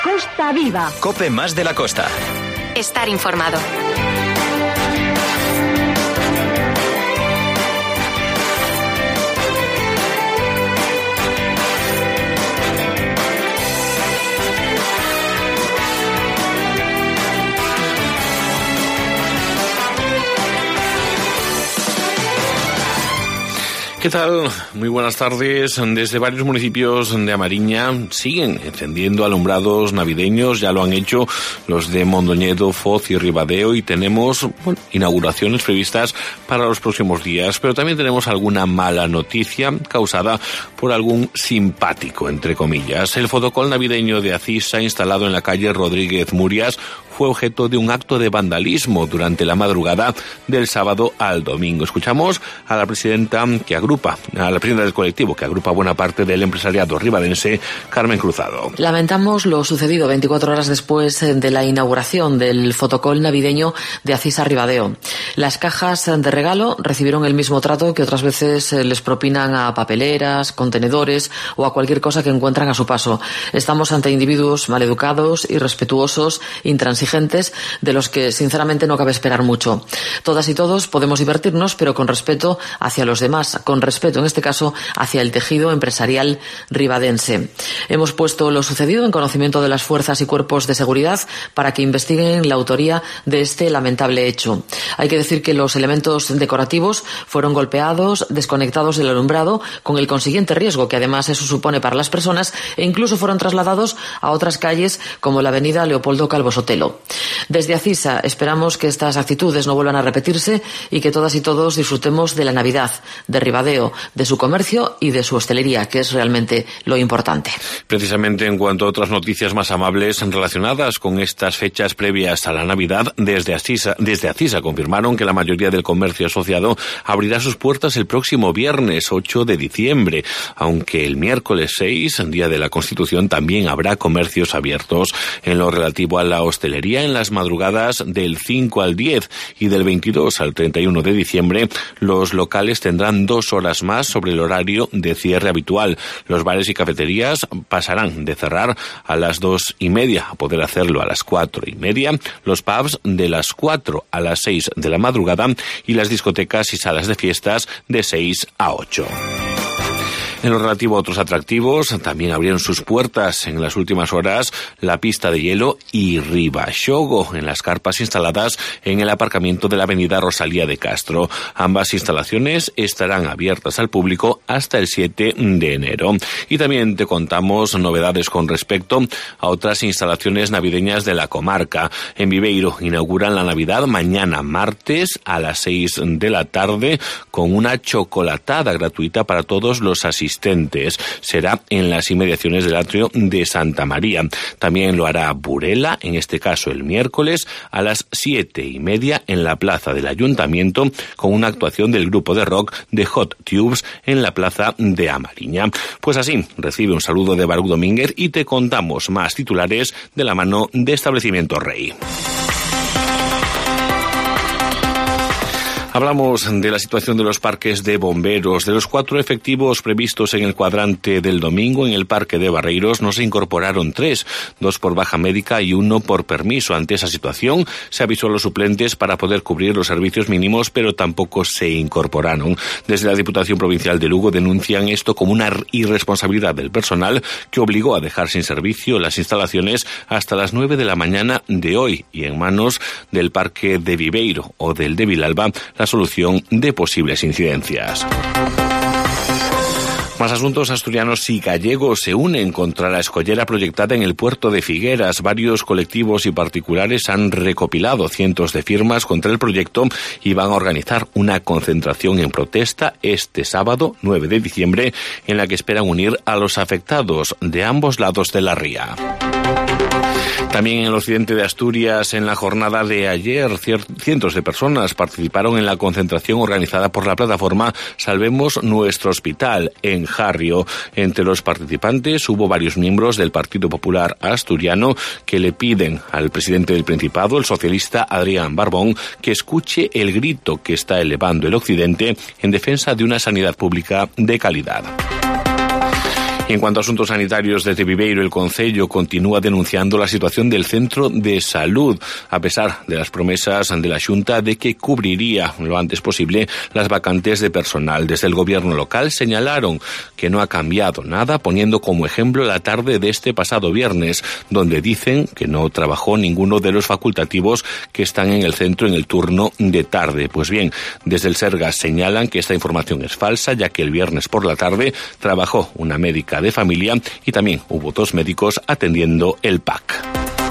Costa Viva. COPE más de la costa. Estar informado. ¿Qué tal? Muy buenas tardes. Desde varios municipios de Amariña siguen encendiendo alumbrados navideños. Ya lo han hecho los de Mondoñedo, Foz y Ribadeo, y tenemos inauguraciones previstas para los próximos días. Pero también tenemos alguna mala noticia causada por algún simpático, entre comillas. El fotocol navideño de Acisa, instalado en la calle Rodríguez Murias, fue objeto de un acto de vandalismo durante la madrugada del sábado al domingo. Escuchamos a la presidenta del colectivo que agrupa buena parte del empresariado ribadense, Carmen Cruzado. Lamentamos lo sucedido 24 horas después de la inauguración del fotocol navideño de Acisa Ribadeo. Las cajas de regalo recibieron el mismo trato que otras veces les propinan a papeleras, contenedores o a cualquier cosa que encuentran a su paso. Estamos ante individuos maleducados, irrespetuosos, intransigentes, de los que sinceramente no cabe esperar mucho. Todas y todos podemos divertirnos, pero con respeto hacia los demás, con respeto en este caso hacia el tejido empresarial ribadense. Hemos puesto lo sucedido en conocimiento de las fuerzas y cuerpos de seguridad para que investiguen la autoría de este lamentable hecho. Hay que decir que los elementos decorativos fueron golpeados, desconectados del alumbrado, con el consiguiente riesgo que además eso supone para las personas, e incluso fueron trasladados a otras calles como la avenida Leopoldo Calvo Sotelo. Desde Acisa esperamos que estas actitudes no vuelvan a repetirse y que todas y todos disfrutemos de la Navidad, de Ribadeo, de su comercio y de su hostelería, que es realmente lo importante. Precisamente en cuanto a otras noticias más amables relacionadas con estas fechas previas a la Navidad, desde Acisa confirmaron que la mayoría del comercio asociado abrirá sus puertas el próximo viernes 8 de diciembre, aunque el miércoles 6, día de la Constitución, también habrá comercios abiertos. En lo relativo a la hostelería, en las madrugadas del 5 al 10 y del 22 al 31 de diciembre, los locales tendrán 2 horas más sobre el horario de cierre habitual. Los bares y cafeterías pasarán de cerrar a las 2:30 a poder hacerlo a las 4:30, los pubs de las 4 a las 6 de la madrugada y las discotecas y salas de fiestas de 6 a 8. En lo relativo a otros atractivos, también abrieron sus puertas en las últimas horas la pista de hielo y Ribaxogo en las carpas instaladas en el aparcamiento de la avenida Rosalía de Castro. Ambas instalaciones estarán abiertas al público hasta el 7 de enero. Y también te contamos novedades con respecto a otras instalaciones navideñas de la comarca. En Viveiro inauguran la Navidad mañana martes a las 6 de la tarde con una chocolatada gratuita para todos los asistentes. Será en las inmediaciones del atrio de Santa María. También lo hará Burela, en este caso el miércoles, a las 7:30 en la plaza del Ayuntamiento, con una actuación del grupo de rock de Hot Tubes en la plaza de Amariña. Pues así, recibe un saludo de Baruch Domínguez y te contamos más titulares de la mano de Establecimiento Rey. Hablamos de la situación de los parques de bomberos. De los 4 efectivos previstos en el cuadrante del domingo en el parque de Barreiros, no se incorporaron 3, 2 por baja médica y 1 por permiso. Ante esa situación, se avisó a los suplentes para poder cubrir los servicios mínimos, pero tampoco se incorporaron. Desde la Diputación Provincial de Lugo denuncian esto como una irresponsabilidad del personal que obligó a dejar sin servicio las instalaciones hasta las 9 de la mañana de hoy, y en manos del parque de Viveiro o del de Vilalba la solución de posibles incidencias. Más asuntos. Asturianos y gallegos se unen contra la escollera proyectada en el puerto de Figueras. Varios colectivos y particulares han recopilado cientos de firmas contra el proyecto y van a organizar una concentración en protesta este sábado 9 de diciembre en la que esperan unir a los afectados de ambos lados de la ría. También en el occidente de Asturias, en la jornada de ayer, cientos de personas participaron en la concentración organizada por la plataforma Salvemos Nuestro Hospital en Jarrio. Entre los participantes hubo varios miembros del Partido Popular Asturiano que le piden al presidente del Principado, el socialista Adrián Barbón, que escuche el grito que está elevando el occidente en defensa de una sanidad pública de calidad. Y en cuanto a asuntos sanitarios, desde Viveiro el Concello continúa denunciando la situación del centro de salud, a pesar de las promesas de la Xunta de que cubriría lo antes posible las vacantes de personal. Desde el gobierno local señalaron que no ha cambiado nada, poniendo como ejemplo la tarde de este pasado viernes, donde dicen que no trabajó ninguno de los facultativos que están en el centro en el turno de tarde. Pues bien, desde el Sergas señalan que esta información es falsa, ya que el viernes por la tarde trabajó una médica de familia y también hubo 2 médicos atendiendo el PAC.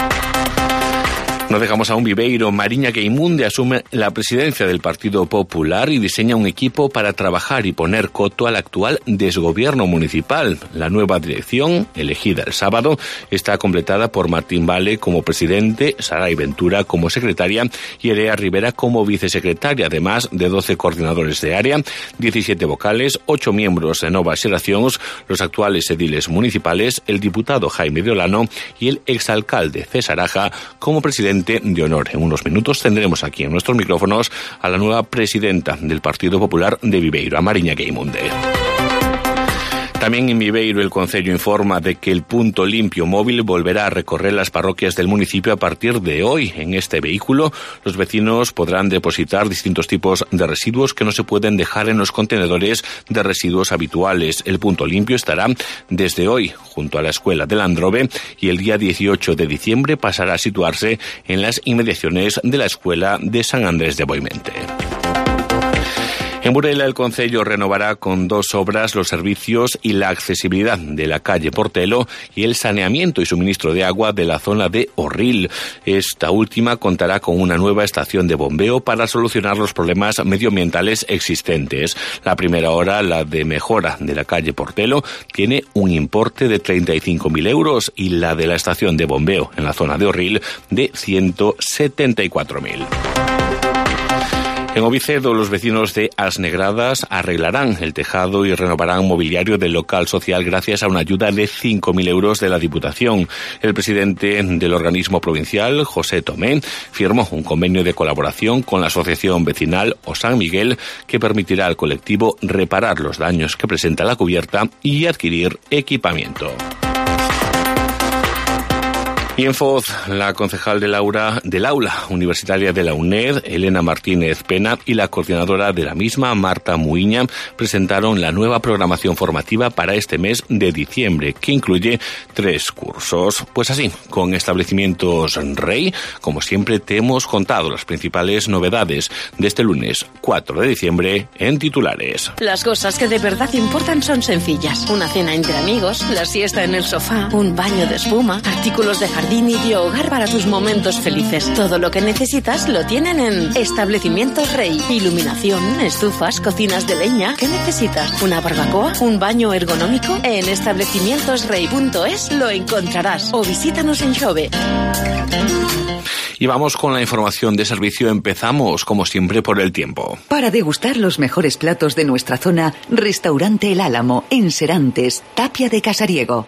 Nos dejamos a un Viveiro. Mariña Geimunde asume la presidencia del Partido Popular y diseña un equipo para trabajar y poner coto al actual desgobierno municipal. La nueva dirección, elegida el sábado, está completada por Martín Vale como presidente, Saray Ventura como secretaria y Erea Rivera como vicesecretaria, además de 12 coordinadores de área, 17 vocales, 8 miembros de Novas Xeracións, los actuales ediles municipales, el diputado Jaime de Olano y el exalcalde César Aja como presidente de honor. En unos minutos tendremos aquí en nuestros micrófonos a la nueva presidenta del Partido Popular de Viveiro, a Mariña Geimunde. También en Viveiro el Concello informa de que el punto limpio móvil volverá a recorrer las parroquias del municipio a partir de hoy. En este vehículo los vecinos podrán depositar distintos tipos de residuos que no se pueden dejar en los contenedores de residuos habituales. El punto limpio estará desde hoy junto a la escuela del Androve y el día 18 de diciembre pasará a situarse en las inmediaciones de la escuela de San Andrés de Boimente. En Burela el Concello renovará con 2 obras los servicios y la accesibilidad de la calle Portelo y el saneamiento y suministro de agua de la zona de Orril. Esta última contará con una nueva estación de bombeo para solucionar los problemas medioambientales existentes. La primera obra, la de mejora de la calle Portelo, tiene un importe de 35.000 euros y la de la estación de bombeo en la zona de Orril de 174.000. En Ovicedo, los vecinos de Asnegradas arreglarán el tejado y renovarán mobiliario del local social gracias a una ayuda de 5.000 euros de la Diputación. El presidente del organismo provincial, José Tomé, firmó un convenio de colaboración con la asociación vecinal O San Miguel que permitirá al colectivo reparar los daños que presenta la cubierta y adquirir equipamiento. Y en Foz, la concejal del aula universitaria de la UNED, Elena Martínez Pena, y la coordinadora de la misma, Marta Muiña, presentaron la nueva programación formativa para este mes de diciembre, que incluye 3 cursos. Pues así, con Establecimientos Rey, como siempre te hemos contado las principales novedades de este lunes 4 de diciembre en titulares. Las cosas que de verdad importan son sencillas. Una cena entre amigos, la siesta en el sofá, un baño de espuma, artículos de jardín y de hogar para tus momentos felices. Todo lo que necesitas lo tienen en Establecimientos Rey. Iluminación, estufas, cocinas de leña. ¿Qué necesitas? ¿Una barbacoa? ¿Un baño ergonómico? En establecimientosrey.es lo encontrarás o visítanos en Xove. Y vamos con la información de servicio. Empezamos, como siempre, por el tiempo. Para degustar los mejores platos de nuestra zona, Restaurante El Álamo, en Serantes, Tapia de Casariego.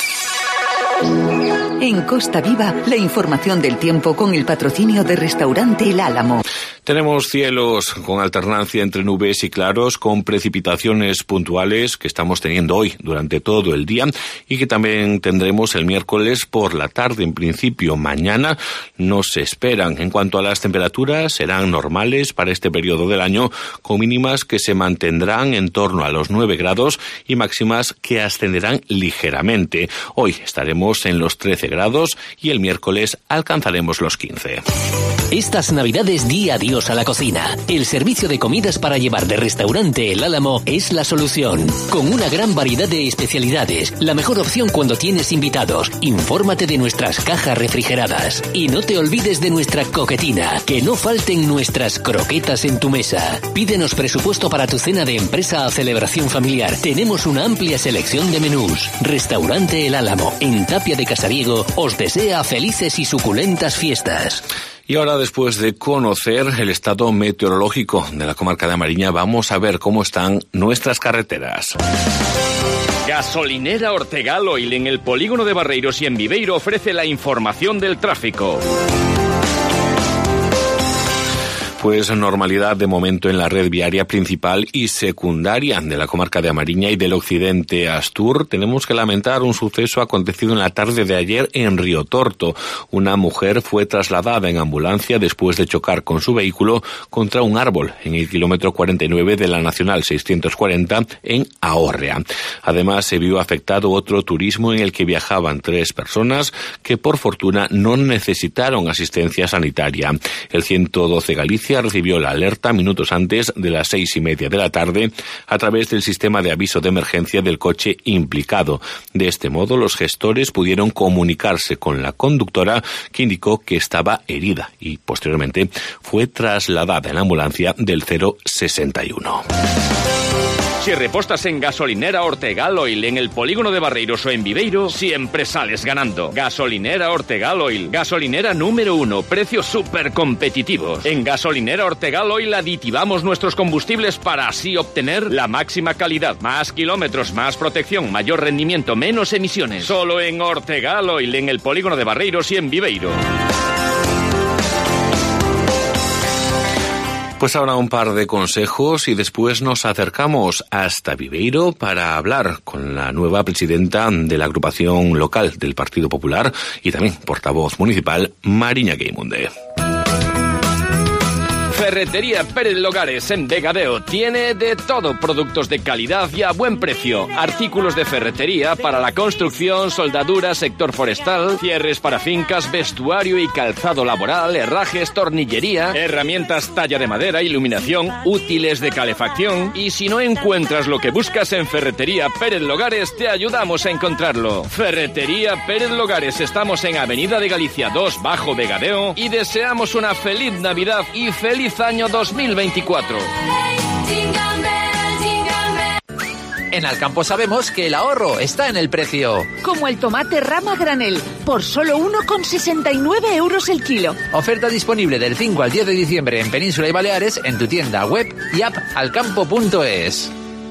En Costa Viva, la información del tiempo con el patrocinio de Restaurante El Álamo. Tenemos cielos con alternancia entre nubes y claros, con precipitaciones puntuales que estamos teniendo hoy durante todo el día y que también tendremos el miércoles por la tarde. En principio, mañana no se esperan. En cuanto a las temperaturas, serán normales para este periodo del año, con mínimas que se mantendrán en torno a los 9 grados y máximas que ascenderán ligeramente. Hoy estaremos en los 13 grados y el miércoles alcanzaremos los 15. Estas Navidades di adiós a la cocina. El servicio de comidas para llevar de Restaurante El Álamo es la solución. Con una gran variedad de especialidades, la mejor opción cuando tienes invitados. Infórmate de nuestras cajas refrigeradas. Y no te olvides de nuestra coquetina. Que no falten nuestras croquetas en tu mesa. Pídenos presupuesto para tu cena de empresa o celebración familiar. Tenemos una amplia selección de menús. Restaurante El Álamo, en Tapia de Casariego, os desea felices y suculentas fiestas. Y ahora, después de conocer el estado meteorológico de la comarca de Mariña, vamos a ver cómo están nuestras carreteras. Gasolinera Ortegal Oil en el polígono de Barreiros y en Viveiro ofrece la información del tráfico. Pues normalidad de momento en la red viaria principal y secundaria de la comarca de Amariña y del occidente Astur. Tenemos que lamentar un suceso acontecido en la tarde de ayer en Riotorto. Una mujer fue trasladada en ambulancia después de chocar con su vehículo contra un árbol en el kilómetro 49 de la Nacional 640 en Ahorrea. Además, se vio afectado otro turismo en el que viajaban 3 personas que por fortuna no necesitaron asistencia sanitaria. El 112 Galicia recibió la alerta minutos antes de las 6:30 de la tarde a través del sistema de aviso de emergencia del coche implicado. De este modo, los gestores pudieron comunicarse con la conductora, que indicó que estaba herida y posteriormente fue trasladada en la ambulancia del 061. Si repostas en Gasolinera Ortegal Oil en el polígono de Barreiros o en Viveiro, siempre sales ganando. Gasolinera Ortegal Oil, gasolinera número 1, precios súper competitivos. En Gasolinera Ortegal Oil aditivamos nuestros combustibles para así obtener la máxima calidad, más kilómetros, más protección, mayor rendimiento, menos emisiones. Solo en Ortegal Oil en el polígono de Barreiros y en Viveiro. Pues ahora un par de consejos y después nos acercamos hasta Viveiro para hablar con la nueva presidenta de la agrupación local del Partido Popular y también portavoz municipal, Mariña Geimunde. Ferretería Pérez Logares en Vegadeo tiene de todo, productos de calidad y a buen precio, artículos de ferretería para la construcción, soldadura, sector forestal, cierres para fincas, vestuario y calzado laboral, herrajes, tornillería, herramientas talla de madera, iluminación, útiles de calefacción. Y si no encuentras lo que buscas en Ferretería Pérez Logares, te ayudamos a encontrarlo. Ferretería Pérez Logares, estamos en Avenida de Galicia 2 Bajo Vegadeo y deseamos una feliz Navidad y feliz año 2024. En Alcampo sabemos que el ahorro está en el precio. Como el tomate rama granel, por solo 1,69 euros el kilo. Oferta disponible del 5 al 10 de diciembre en Península y Baleares en tu tienda web y app alcampo.es.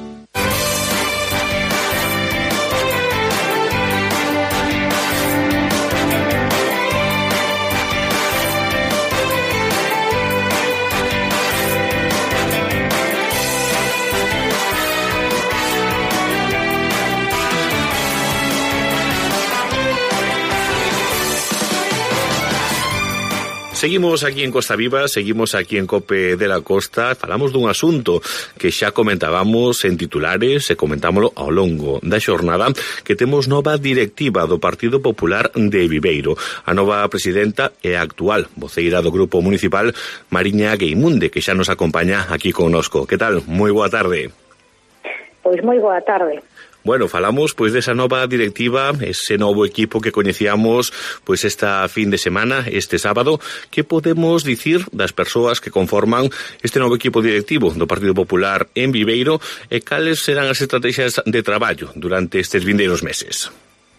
Seguimos aquí en Costa Viva, seguimos aquí en COPE de la Costa, falamos dun asunto que xa comentábamos en titulares e comentámoslo ao longo da xornada, que temos nova directiva do Partido Popular de Viveiro. A nova presidenta e a actual voceira do Grupo Municipal, Mariña Geimunde, que xa nos acompaña aquí connosco. Que tal? Moi boa tarde. Pois moi boa tarde. Bueno, falamos pois desa nova directiva, ese novo equipo que coñecíamos pois esta fin de semana, este sábado. Que podemos dicir das persoas que conforman este novo equipo directivo do Partido Popular en Viveiro e cales serán as estrategias de traballo durante estes vindeiros meses?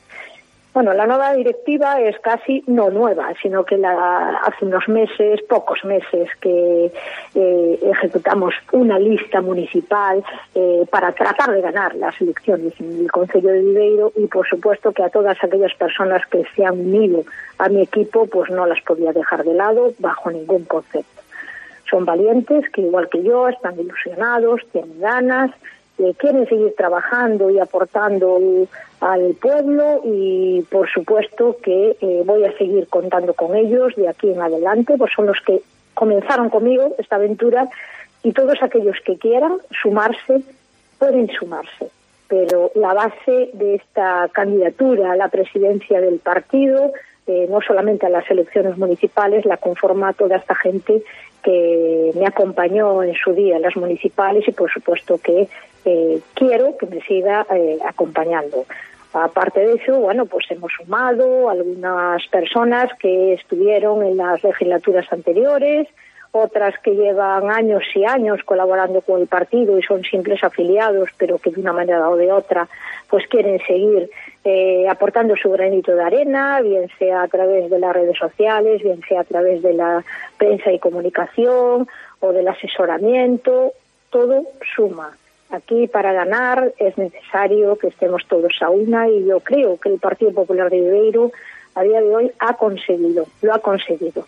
Bueno, la nueva directiva es casi no nueva, sino que hace unos meses, pocos meses, que ejecutamos una lista municipal para tratar de ganar las elecciones en el Concello de Viveiro y, por supuesto, que a todas aquellas personas que se han unido a mi equipo, pues no las podía dejar de lado bajo ningún concepto. Son valientes que, igual que yo, están ilusionados, tienen ganas, quieren seguir trabajando y aportando al pueblo y por supuesto que voy a seguir contando con ellos de aquí en adelante, pues son los que comenzaron conmigo esta aventura y todos aquellos que quieran sumarse pueden sumarse, pero la base de esta candidatura a la presidencia del partido, no solamente a las elecciones municipales, la conforma toda esta gente que me acompañó en su día en las municipales y por supuesto que quiero que me siga acompañando. Aparte de eso, bueno, pues hemos sumado algunas personas que estuvieron en las legislaturas anteriores, otras que llevan años y años colaborando con el partido y son simples afiliados, pero que de una manera o de otra pues quieren seguir aportando su granito de arena, bien sea a través de las redes sociales, bien sea a través de la prensa y comunicación o del asesoramiento, todo suma. Aquí para ganar es necesario que estemos todos a una y yo creo que el Partido Popular de Viveiro a día de hoy lo ha conseguido.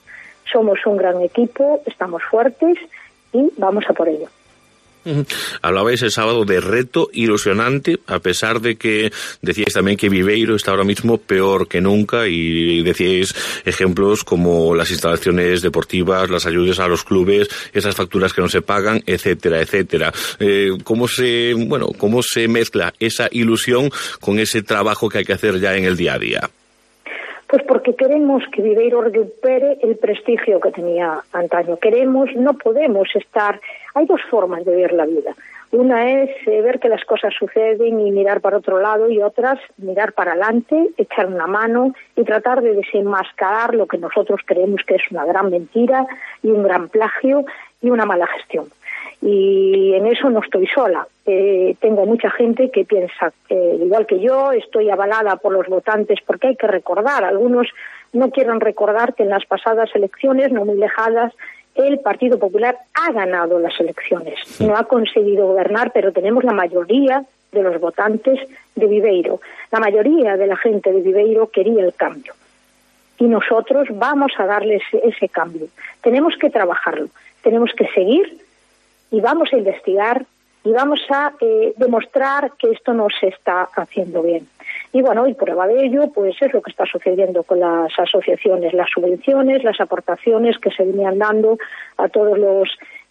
Somos un gran equipo, estamos fuertes y vamos a por ello. Hablabais el sábado de reto ilusionante, a pesar de que decíais también que Viveiro está ahora mismo peor que nunca, y decíais ejemplos como las instalaciones deportivas, las ayudas a los clubes, esas facturas que no se pagan, etcétera, etcétera. ¿Cómo se mezcla esa ilusión con ese trabajo que hay que hacer ya en el día a día? Pues porque queremos que Viveiro recupere el prestigio que tenía antaño. No podemos estar... Hay dos formas de ver la vida. Una es ver que las cosas suceden y mirar para otro lado, y otras mirar para adelante, echar una mano y tratar de desenmascarar lo que nosotros creemos que es una gran mentira y un gran plagio y una mala gestión. Y en eso no estoy sola. Tengo mucha gente que piensa, igual que yo, estoy avalada por los votantes, porque hay que recordar, algunos no quieren recordar que en las pasadas elecciones, no muy lejanas, el Partido Popular ha ganado las elecciones. No ha conseguido gobernar, pero tenemos la mayoría de los votantes de Viveiro. La mayoría de la gente de Viveiro quería el cambio. Y nosotros vamos a darles ese cambio. Tenemos que trabajarlo, tenemos que seguir y vamos a investigar y vamos a demostrar que esto no se está haciendo bien. Y bueno, y prueba de ello, pues es lo que está sucediendo con las asociaciones, las subvenciones, las aportaciones que se venían dando a todos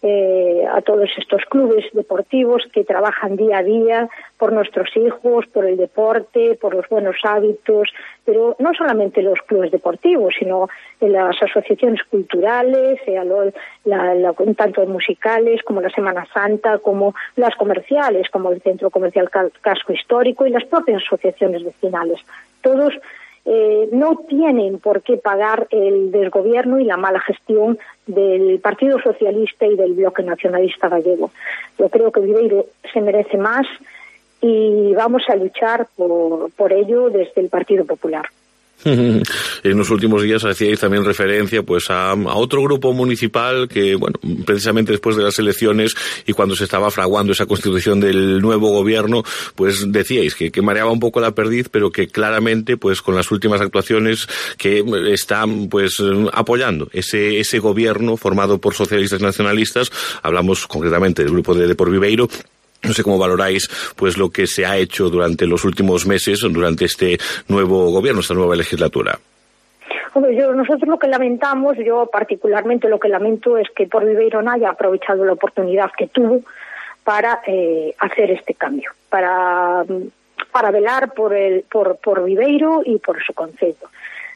estos clubes deportivos que trabajan día a día por nuestros hijos, por el deporte, por los buenos hábitos, pero no solamente los clubes deportivos, sino las asociaciones culturales, tanto musicales como la Semana Santa, como las comerciales, como el Centro Comercial Casco Histórico y las propias asociaciones vecinales. Todos no tienen por qué pagar el desgobierno y la mala gestión del Partido Socialista y del Bloque Nacionalista Gallego. Yo creo que Viveiro se merece más y vamos a luchar por ello desde el Partido Popular. En los últimos días hacíais también referencia pues a otro grupo municipal que, bueno, precisamente después de las elecciones y cuando se estaba fraguando esa constitución del nuevo gobierno, pues decíais que mareaba un poco la perdiz, pero que claramente pues con las últimas actuaciones que están pues apoyando ese gobierno formado por socialistas nacionalistas. Hablamos concretamente del grupo de Por Viveiro. No sé cómo valoráis pues lo que se ha hecho durante los últimos meses, durante este nuevo gobierno, esta nueva legislatura. Nosotros lo que lamentamos, yo particularmente lo que lamento es que Por Viveiro no haya aprovechado la oportunidad que tuvo para hacer este cambio, para velar por Viveiro y por su concello.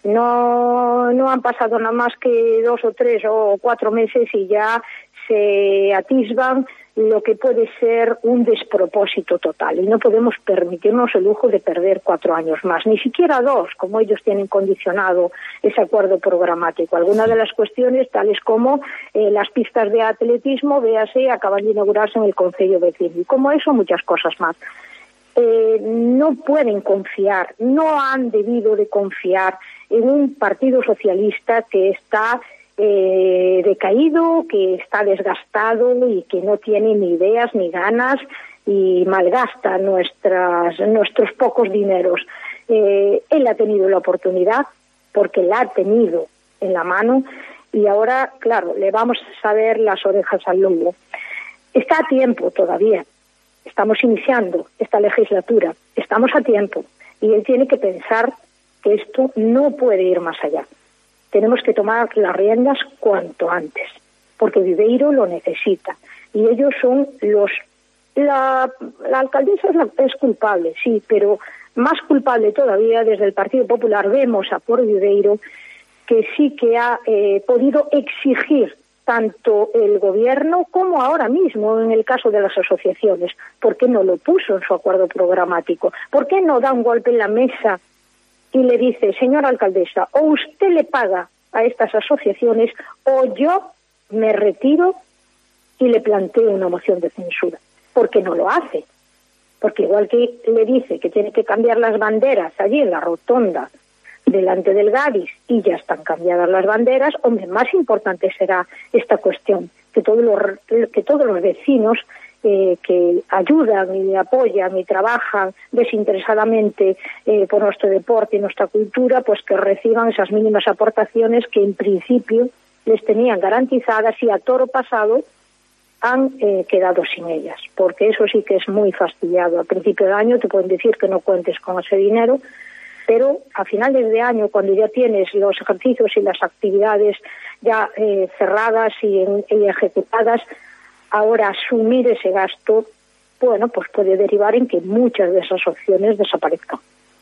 No han pasado nada más que 2 o 3 o 4 meses y ya se atisban lo que puede ser un despropósito total, y no podemos permitirnos el lujo de perder 4 años más, ni siquiera 2, como ellos tienen condicionado ese acuerdo programático. Algunas de las cuestiones, tales como las pistas de atletismo, véase, acaban de inaugurarse en el concello vecino, y como eso muchas cosas más. No pueden confiar, no han debido de confiar en un Partido Socialista que está decaído, que está desgastado y que no tiene ni ideas ni ganas y malgasta nuestros pocos dineros. Él ha tenido la oportunidad porque la ha tenido en la mano y ahora, claro, le vamos a saber las orejas al lobo. Está a tiempo todavía, estamos iniciando esta legislatura, estamos a tiempo y él tiene que pensar que esto no puede ir más allá. Tenemos que tomar las riendas cuanto antes, porque Viveiro lo necesita. Y ellos son la alcaldesa es culpable, sí, pero más culpable todavía desde el Partido Popular vemos a Por Viveiro, que sí que ha podido exigir tanto el gobierno como ahora mismo en el caso de las asociaciones. ¿Por qué no lo puso en su acuerdo programático? ¿Por qué no da un golpe en la mesa y le dice, señora alcaldesa, o usted le paga a estas asociaciones o yo me retiro y le planteo una moción de censura? Porque no lo hace. Porque igual que le dice que tiene que cambiar las banderas allí en la rotonda delante del Gadis y ya están cambiadas las banderas, hombre, más importante será esta cuestión, que todos los vecinos que ayudan y apoyan y trabajan desinteresadamente por nuestro deporte y nuestra cultura, pues que reciban esas mínimas aportaciones que en principio les tenían garantizadas y a toro pasado han quedado sin ellas, porque eso sí que es muy fastidiado. A principio de año te pueden decir que no cuentes con ese dinero, pero a finales de año, cuando ya tienes los ejercicios y las actividades ya cerradas y ejecutadas, ahora asumir ese gasto, bueno, pues puede derivar en que muchas de esas opciones desaparezcan.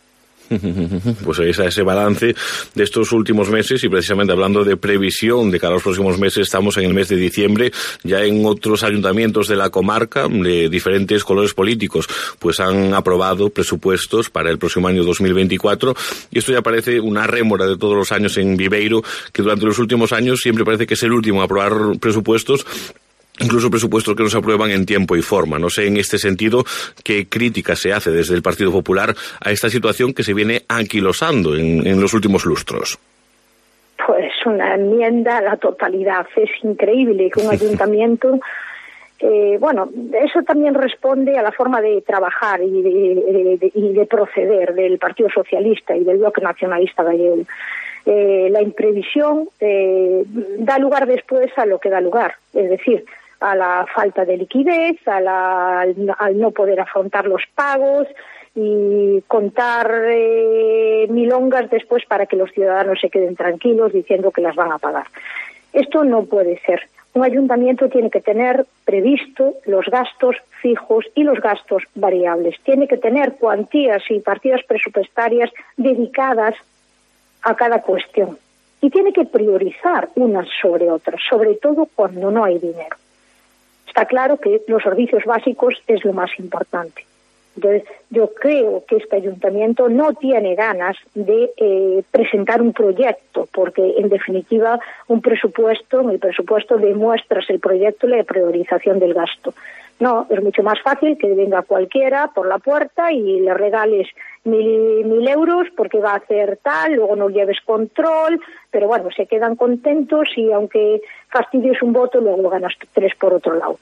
Pues ese balance de estos últimos meses, y precisamente hablando de previsión de cara a los próximos meses, estamos en el mes de diciembre, ya en otros ayuntamientos de la comarca de diferentes colores políticos pues han aprobado presupuestos para el próximo año 2024, y esto ya parece una rémora de todos los años en Viveiro, que durante los últimos años siempre parece que es el último a aprobar presupuestos, incluso presupuestos que no se aprueban en tiempo y forma. No sé, en este sentido, qué crítica se hace desde el Partido Popular a esta situación que se viene anquilosando en los últimos lustros. Pues una enmienda a la totalidad. Es increíble que un ayuntamiento... bueno, eso también responde a la forma de trabajar y de proceder del Partido Socialista y del Bloque Nacionalista Gallego. La imprevisión da lugar después a lo que da lugar, es decir, a la falta de liquidez, al no poder afrontar los pagos y contar milongas después para que los ciudadanos se queden tranquilos diciendo que las van a pagar. Esto no puede ser. Un ayuntamiento tiene que tener previsto los gastos fijos y los gastos variables. Tiene que tener cuantías y partidas presupuestarias dedicadas a cada cuestión. Y tiene que priorizar unas sobre otras, sobre todo cuando no hay dinero. Está claro que los servicios básicos es lo más importante. Entonces, yo creo que este ayuntamiento no tiene ganas de presentar un proyecto, porque en definitiva en el presupuesto demuestras el proyecto y la priorización del gasto. No, es mucho más fácil que venga cualquiera por la puerta y le regales 1.000 euros porque va a hacer tal, luego no lleves control, pero bueno, se quedan contentos y aunque fastidies un voto, luego ganas 3 por otro lado.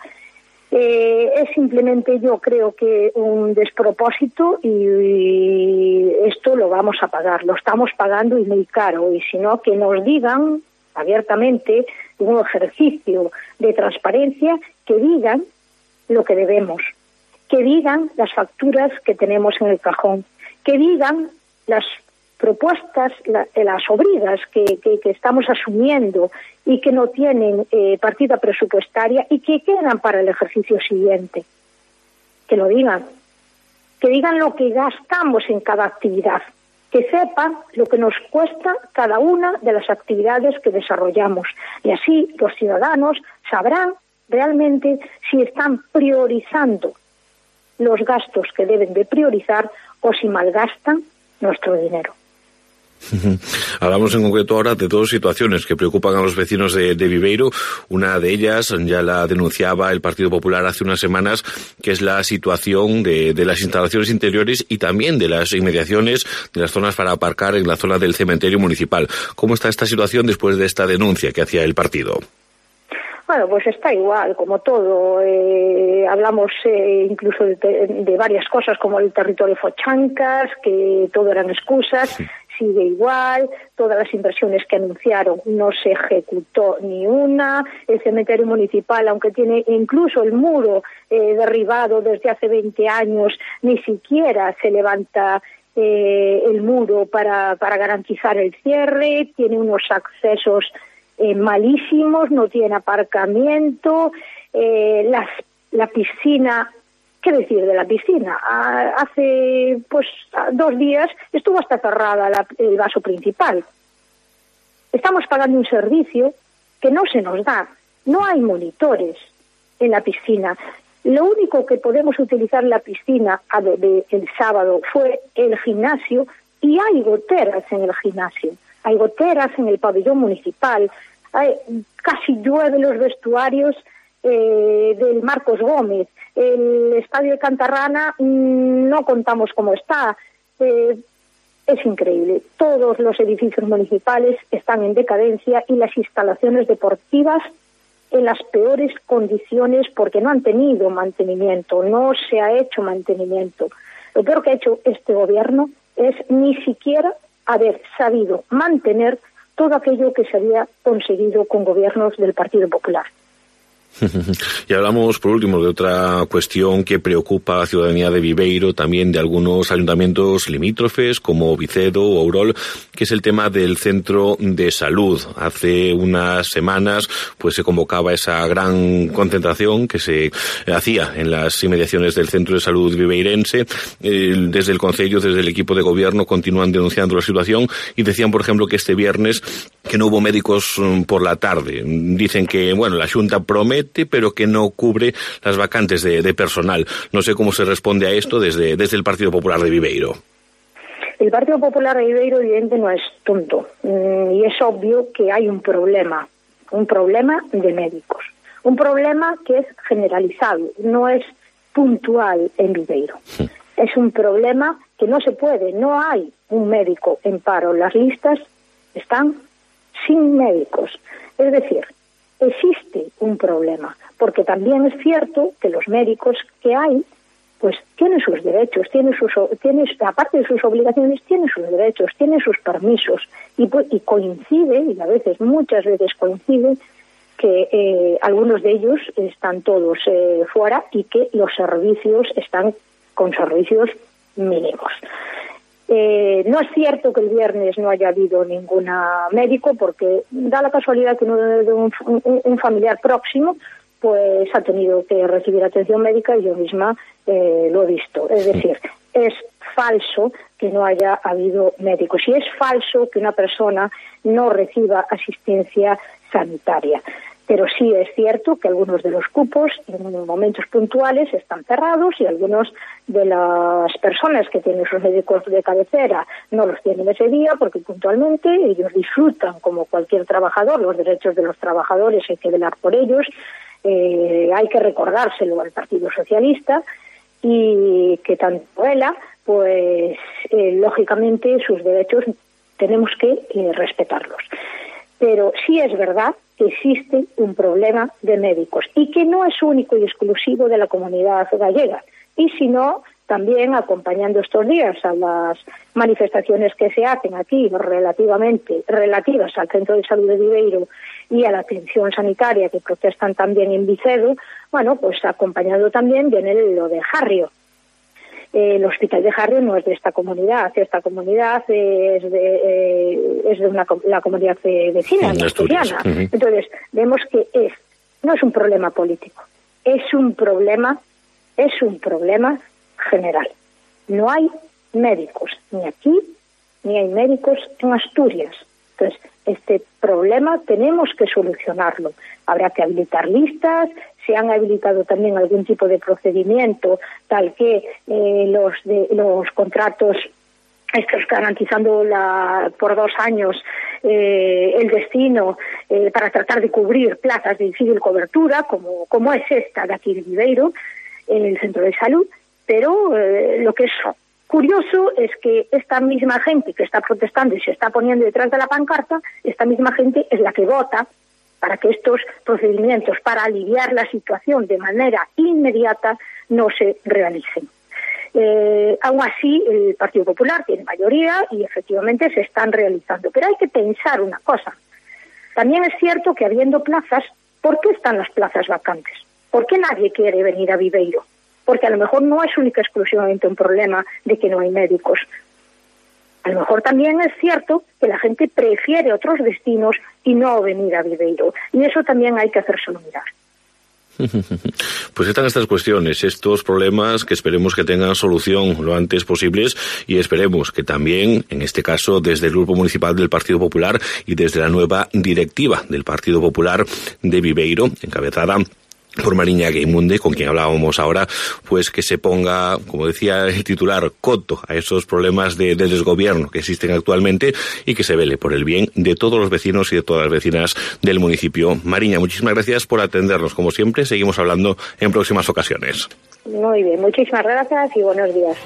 Es simplemente, yo creo que un despropósito y esto lo vamos a pagar, lo estamos pagando y muy caro, y si no, que nos digan abiertamente, un ejercicio de transparencia, que digan lo que debemos, que digan las facturas que tenemos en el cajón, que digan las propuestas, las obrigas que estamos asumiendo y que no tienen partida presupuestaria y que quedan para el ejercicio siguiente. Que lo digan, que digan lo que gastamos en cada actividad, que sepan lo que nos cuesta cada una de las actividades que desarrollamos, y así los ciudadanos sabrán realmente si están priorizando los gastos que deben de priorizar o si malgastan nuestro dinero. Hablamos en concreto ahora de dos situaciones que preocupan a los vecinos de Viveiro. Una de ellas ya la denunciaba el Partido Popular hace unas semanas, que es la situación de las instalaciones interiores y también de las inmediaciones de las zonas para aparcar en la zona del cementerio municipal. ¿Cómo está esta situación después de esta denuncia que hacía el partido? Bueno, pues está igual, como todo. Hablamos incluso de varias cosas, como el territorio Fochancas, que todo eran excusas. Sí. Sigue igual, todas las inversiones que anunciaron no se ejecutó ni una. El cementerio municipal, aunque tiene incluso el muro derribado desde hace 20 años, ni siquiera se levanta el muro para garantizar el cierre. Tiene unos accesos malísimos, no tiene aparcamiento, la piscina, ¿qué decir de la piscina? Hace 2 días estuvo hasta cerrada el vaso principal. Estamos pagando un servicio que no se nos da, no hay monitores en la piscina. Lo único que podemos utilizar en la piscina el sábado fue el gimnasio, y hay goteras en el gimnasio. Hay goteras en el pabellón municipal, casi llueve los vestuarios del Marcos Gómez. El estadio de Cantarrana no contamos cómo está. Es increíble. Todos los edificios municipales están en decadencia y las instalaciones deportivas en las peores condiciones porque no han tenido mantenimiento, no se ha hecho mantenimiento. Lo peor que ha hecho este gobierno es ni siquiera haber sabido mantener todo aquello que se había conseguido con gobiernos del Partido Popular. Y hablamos, por último, de otra cuestión que preocupa a la ciudadanía de Viveiro, también de algunos ayuntamientos limítrofes, como Vicedo o Ourol, que es el tema del centro de salud. Hace unas semanas, pues se convocaba esa gran concentración que se hacía en las inmediaciones del centro de salud viveirense. Desde el Concello, desde el equipo de gobierno, continúan denunciando la situación y decían, por ejemplo, que este viernes que no hubo médicos por la tarde. Dicen que, bueno, la Xunta promete, pero que no cubre las vacantes de personal. No sé cómo se responde a esto desde el Partido Popular de Viveiro. El Partido Popular de Viveiro, evidente, no es tonto. Y es obvio que hay un problema de médicos. Un problema que es generalizado, no es puntual en Viveiro. Es un problema que no se puede, no hay un médico en paro. Las listas están sin médicos. Es decir, existe un problema, porque también es cierto que los médicos que hay, pues tienen sus derechos, aparte de sus obligaciones, tienen sus derechos, tienen sus permisos, y coincide, y muchas veces coincide, que algunos de ellos están todos fuera y que los servicios están con servicios mínimos. No es cierto que el viernes no haya habido ningún médico, porque da la casualidad que uno de un familiar próximo pues ha tenido que recibir atención médica, y yo misma lo he visto. Es decir, es falso que no haya habido médicos, y es falso que una persona no reciba asistencia sanitaria. Pero sí es cierto que algunos de los cupos en momentos puntuales están cerrados, y algunos de las personas que tienen sus médicos de cabecera no los tienen ese día, porque puntualmente ellos disfrutan, como cualquier trabajador, los derechos de los trabajadores, hay que velar por ellos, hay que recordárselo al Partido Socialista, y que tanto ELA, pues lógicamente sus derechos tenemos que respetarlos. Pero sí es verdad que existe un problema de médicos, y que no es único y exclusivo de la comunidad gallega, y sino también acompañando estos días a las manifestaciones que se hacen aquí relativas al Centro de Salud de Viveiro y a la atención sanitaria, que protestan también en Vicedo. Bueno, pues acompañado también viene lo de Jarrio. El hospital de Jarrio no es de esta comunidad es de la comunidad vecina, asturiana. Entonces, vemos que no es un problema político, es un problema general. No hay médicos, ni aquí, ni hay médicos en Asturias. Entonces, este problema tenemos que solucionarlo. Habrá que habilitar listas, se han habilitado también algún tipo de procedimiento, tal que los contratos, estos garantizando por 2 años el destino para tratar de cubrir plazas de difícil cobertura, como es esta de aquí de Viveiro, en el centro de salud. Pero lo que es curioso es que esta misma gente que está protestando y se está poniendo detrás de la pancarta, esta misma gente es la que vota para que estos procedimientos para aliviar la situación de manera inmediata no se realicen. Aún así, el Partido Popular tiene mayoría y efectivamente se están realizando. Pero hay que pensar una cosa. También es cierto que habiendo plazas, ¿por qué están las plazas vacantes? ¿Por qué nadie quiere venir a Viveiro? Porque a lo mejor no es única y exclusivamente un problema de que no hay médicos. A lo mejor también es cierto que la gente prefiere otros destinos y no venir a Viveiro. Y eso también hay que hacérselo mirar. Pues están estas cuestiones, estos problemas que esperemos que tengan solución lo antes posibles, y esperemos que también, en este caso, desde el Grupo Municipal del Partido Popular y desde la nueva directiva del Partido Popular de Viveiro, encabezada por Mariña Gueimunde, con quien hablábamos ahora, pues que se ponga, como decía el titular, coto a esos problemas de desgobierno que existen actualmente, y que se vele por el bien de todos los vecinos y de todas las vecinas del municipio. Mariña, muchísimas gracias por atendernos, como siempre. Seguimos hablando en próximas ocasiones. Muy bien, muchísimas gracias y buenos días.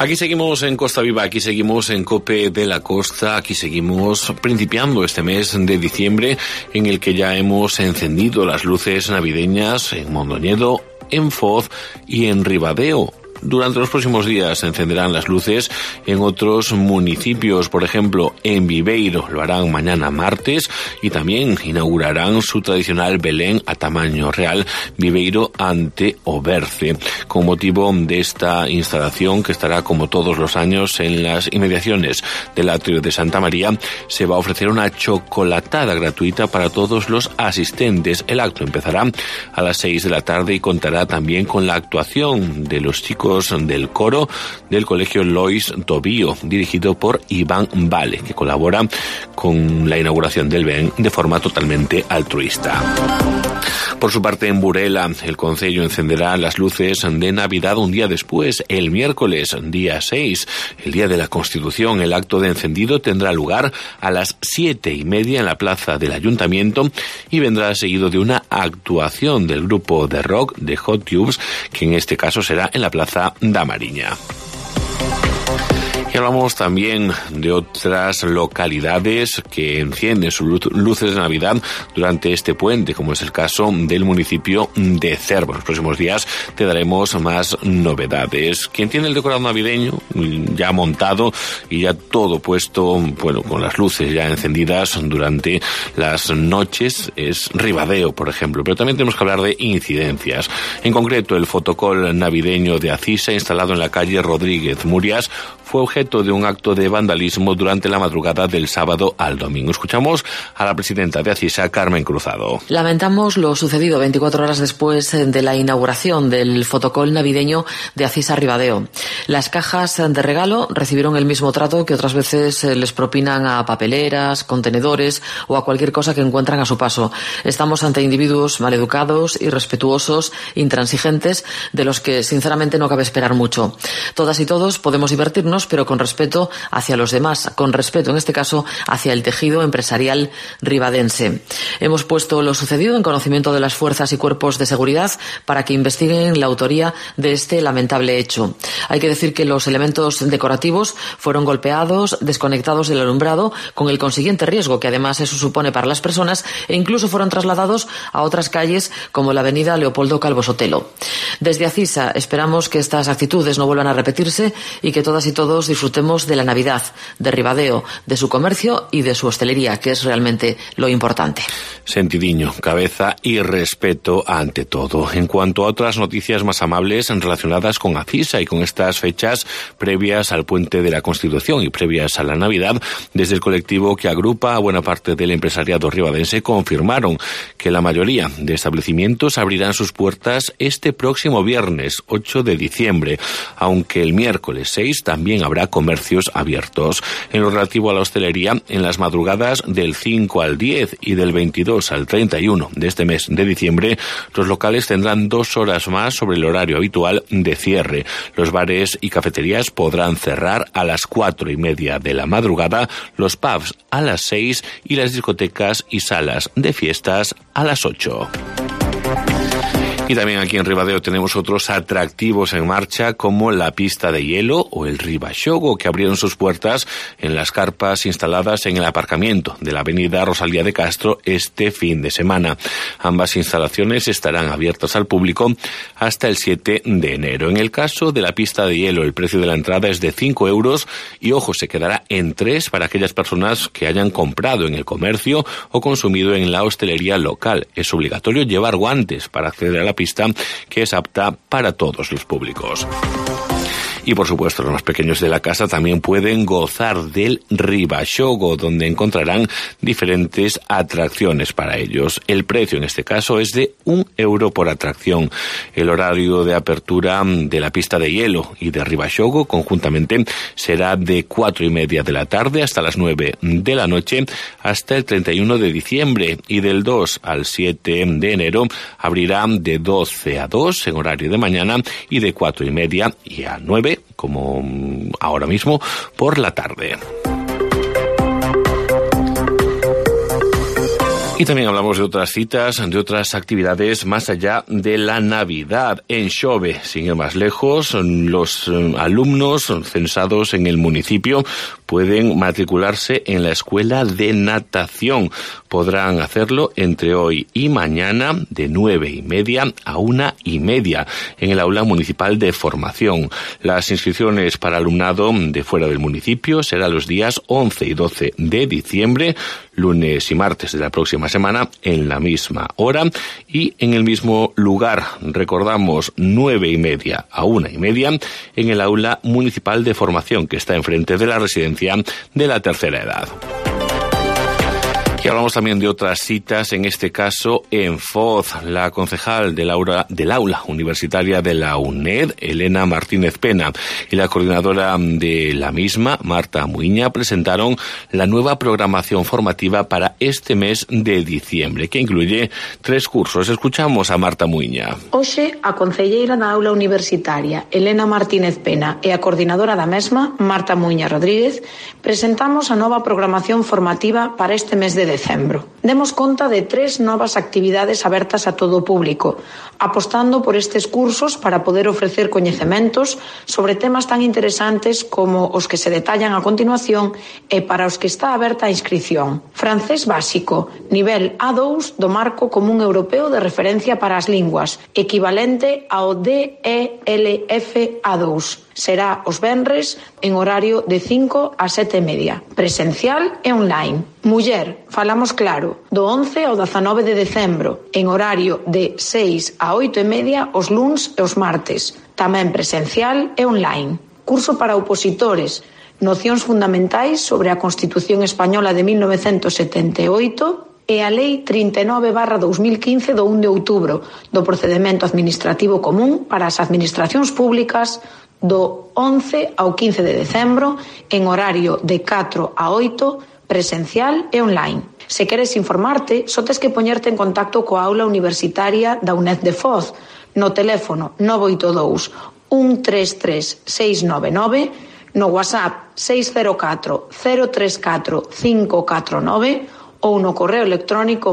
Aquí seguimos en Costa Viva, aquí seguimos en COPE de la Costa, aquí seguimos principiando este mes de diciembre en el que ya hemos encendido las luces navideñas en Mondoñedo, en Foz y en Ribadeo. Durante los próximos días se encenderán las luces en otros municipios, por ejemplo, en Viveiro lo harán mañana martes y también inaugurarán su tradicional Belén a tamaño real, Viveiro ante Oberce. Con motivo de esta instalación, que estará como todos los años en las inmediaciones del atrio de Santa María, se va a ofrecer una chocolatada gratuita para todos los asistentes. El acto empezará a las 6 de la tarde y contará también con la actuación de los chicos del coro del Colegio Lois Tobío, dirigido por Iván Vale, que colabora con la inauguración del Belén de forma totalmente altruista. Por su parte, en Burela, el concello encenderá las luces de Navidad un día después, el miércoles, día 6, el día de la Constitución. El acto de encendido tendrá lugar a las 7:30 en la plaza del Ayuntamiento y vendrá seguido de una actuación del grupo de rock de Hot Tubes, que en este caso será en la plaza da Mariña. Y hablamos también de otras localidades que encienden sus luces de Navidad durante este puente, como es el caso del municipio de Cervo. En los próximos días te daremos más novedades. Quien tiene el decorado navideño ya montado y ya todo puesto, bueno, con las luces ya encendidas durante las noches, es Ribadeo, por ejemplo. Pero también tenemos que hablar de incidencias. En concreto, el fotocol navideño de Acisa, instalado en la calle Rodríguez Murias, fue objeto de un acto de vandalismo durante la madrugada del sábado al domingo. Escuchamos a la presidenta de Acisa, Carmen Cruzado. Lamentamos lo sucedido 24 horas después de la inauguración del fotocol navideño de Acisa Ribadeo. Las cajas de regalo recibieron el mismo trato que otras veces les propinan a papeleras, contenedores o a cualquier cosa que encuentran a su paso. Estamos ante individuos maleducados, irrespetuosos, intransigentes, de los que sinceramente no cabe esperar mucho. Todas y todos podemos divertirnos, pero con respeto hacia los demás, con respeto en este caso hacia el tejido empresarial ribadense. Hemos puesto lo sucedido en conocimiento de las fuerzas y cuerpos de seguridad para que investiguen la autoría de este lamentable hecho. Hay que decir que los elementos decorativos fueron golpeados, desconectados del alumbrado, con el consiguiente riesgo que además eso supone para las personas, e incluso fueron trasladados a otras calles como la avenida Leopoldo Calvo Sotelo. Desde Acisa esperamos que estas actitudes no vuelvan a repetirse y que todas y todos disfrutemos de la Navidad, de Ribadeo, de su comercio y de su hostelería, que es realmente lo importante. Sentidiño, cabeza y respeto ante todo. En cuanto a otras noticias más amables relacionadas con Acisa y con estas fechas previas al puente de la Constitución y previas a la Navidad, desde el colectivo que agrupa a buena parte del empresariado ribadense confirmaron que la mayoría de establecimientos abrirán sus puertas este próximo viernes 8 de diciembre, aunque el miércoles 6 también habrá comercios abiertos. En lo relativo a la hostelería, en las madrugadas del 5 al 10 y del 22 al 31 de este mes de diciembre, los locales tendrán 2 horas más sobre el horario habitual de cierre. Los bares y cafeterías podrán cerrar a las 4:30 de la madrugada, los pubs a las 6 y las discotecas y salas de fiestas a las 8. Y también aquí en Ribadeo tenemos otros atractivos en marcha, como la pista de hielo o el Ribaxogo, que abrieron sus puertas en las carpas instaladas en el aparcamiento de la avenida Rosalía de Castro este fin de semana. Ambas instalaciones estarán abiertas al público hasta el 7 de enero. En el caso de la pista de hielo, el precio de la entrada es de 5 euros y, ojo, se quedará en 3 para aquellas personas que hayan comprado en el comercio o consumido en la hostelería local. Es obligatorio llevar guantes para acceder a la pista, que es apta para todos los públicos. Y por supuesto, los más pequeños de la casa también pueden gozar del Ribaxogo, donde encontrarán diferentes atracciones para ellos. El precio en este caso es de 1 euro por atracción. El horario de apertura de la pista de hielo y de Ribaxogo conjuntamente será de 4:30 de la tarde hasta las 9 de la noche hasta el 31 de diciembre, y del 2 al 7 de enero abrirá de 12 a 2 en horario de mañana y de 4:30 y a 9, como ahora mismo, por la tarde. Y también hablamos de otras citas, de otras actividades más allá de la Navidad. En Xove, sin ir más lejos, los alumnos censados en el municipio pueden matricularse en la escuela de natación. Podrán hacerlo entre hoy y mañana de 9:30 a 1:30 en el aula municipal de formación. Las inscripciones para alumnado de fuera del municipio serán los días 11 y 12 de diciembre, lunes y martes de la próxima semana, en la misma hora y en el mismo lugar. Recordamos, 9:30 a 1:30 en el aula municipal de formación, que está enfrente de la residencia de la tercera edad. Y hablamos también de otras citas, en este caso en Foz. La concejal del aula universitaria de la UNED, Elena Martínez Pena, y la coordinadora de la misma, Marta Muiña, presentaron la nueva programación formativa para este mes de diciembre, que incluye 3 cursos. Escuchamos a Marta Muiña. Hoxe, a concelleira da aula universitaria, Elena Martínez Pena, e a coordinadora da mesma, Marta Muiña Rodríguez, presentamos a nova programación formativa para este mes de decembro. Demos conta de 3 novas actividades abertas a todo o público, apostando por estes cursos para poder ofrecer coñecementos sobre temas tan interesantes como os que se detallan a continuación e para os que está aberta a inscripción. Francés básico, nivel A2 do Marco Común Europeo de Referencia para as Linguas, equivalente ao DELF A2. Será os venres en horario de 5 a 7:30, presencial e online. Muller, falamos claro, do 11 ao 19 de decembro, en horario de 6 a 8:30 os luns e os martes, tamén presencial e online. Curso para opositores, nocións fundamentais sobre a Constitución Española de 1978 e a Lei 39/2015 do 1 de outubro do Procedemento Administrativo Común para as Administracións Públicas do 11 ao 15 de decembro en horario de 4 a 8, presencial e online. Se queres informarte, só tes que poñerte en contacto coa aula universitaria da UNED de Foz no teléfono 982 133 699, no WhatsApp 604 034 549 ou no correo electrónico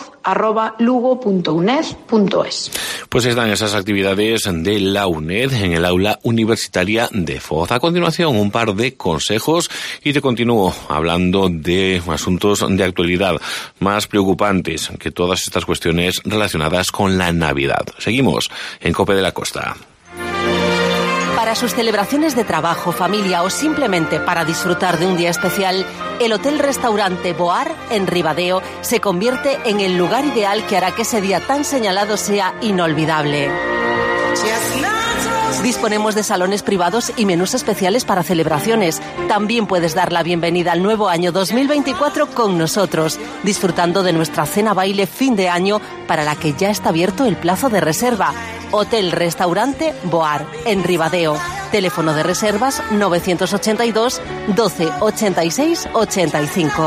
foz@lugo.uned.es. Pues están esas actividades de la UNED en el aula universitaria de Foz. A continuación, un par de consejos y te continúo hablando de asuntos de actualidad más preocupantes que todas estas cuestiones relacionadas con la Navidad. Seguimos en COPE de la Costa. Para sus celebraciones de trabajo, familia o simplemente para disfrutar de un día especial, el Hotel-Restaurante Boar en Ribadeo se convierte en el lugar ideal que hará que ese día tan señalado sea inolvidable. Disponemos de salones privados y menús especiales para celebraciones. También puedes dar la bienvenida al nuevo año 2024 con nosotros, disfrutando de nuestra cena baile fin de año para la que ya está abierto el plazo de reserva. Hotel-Restaurante Boar en Ribadeo. Teléfono de reservas 982 12 86 85.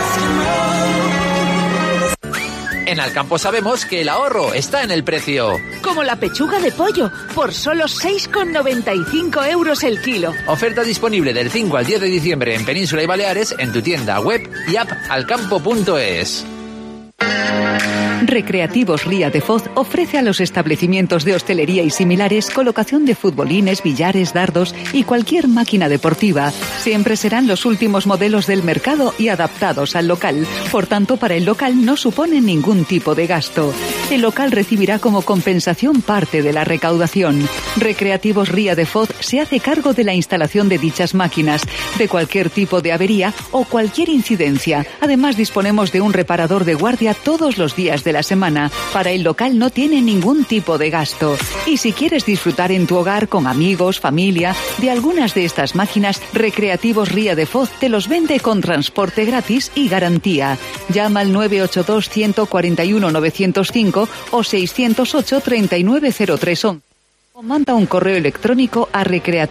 En Alcampo sabemos que el ahorro está en el precio. Como la pechuga de pollo, por solo 6,95 euros el kilo. Oferta disponible del 5 al 10 de diciembre en Península y Baleares en tu tienda web y app alcampo.es. Recreativos Ría de Foz ofrece a los establecimientos de hostelería y similares colocación de futbolines, billares, dardos y cualquier máquina deportiva. Siempre serán los últimos modelos del mercado y adaptados al local. Por tanto, para el local no supone ningún tipo de gasto. El local recibirá como compensación parte de la recaudación. Recreativos Ría de Foz se hace cargo de la instalación de dichas máquinas, de cualquier tipo de avería o cualquier incidencia. Además, disponemos de un reparador de guardia todos los días de la semana. Para el local no tiene ningún tipo de gasto. Y si quieres disfrutar en tu hogar con amigos, familia, de algunas de estas máquinas, Recreativos Ría de Foz te los vende con transporte gratis y garantía. Llama al 982 141 905 o 608 390311. O manda un correo electrónico a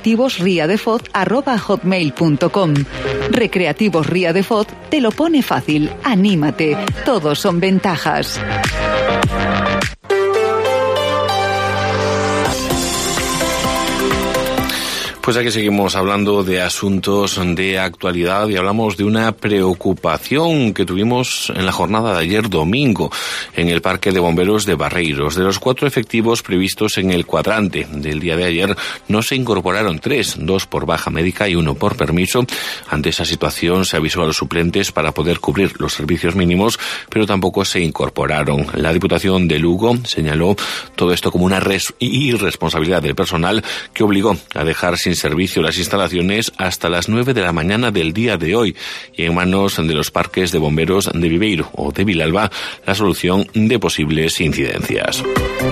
recreativosriadefoz@hotmail.com. Recreativos Ría de Foz te lo pone fácil. Anímate. Todos son ventajas. Pues aquí seguimos hablando de asuntos de actualidad y hablamos de una preocupación que tuvimos en la jornada de ayer domingo en el Parque de Bomberos de Barreiros. De los 4 efectivos previstos en el cuadrante del día de ayer, no se incorporaron 3, 2 por baja médica y 1 por permiso. Ante esa situación se avisó a los suplentes para poder cubrir los servicios mínimos, pero tampoco se incorporaron. La Diputación de Lugo señaló todo esto como una irresponsabilidad del personal que obligó a dejar sin servicio las instalaciones hasta las 9 de la mañana del día de hoy y en manos de los parques de bomberos de Viveiro o de Vilalba la solución de posibles incidencias.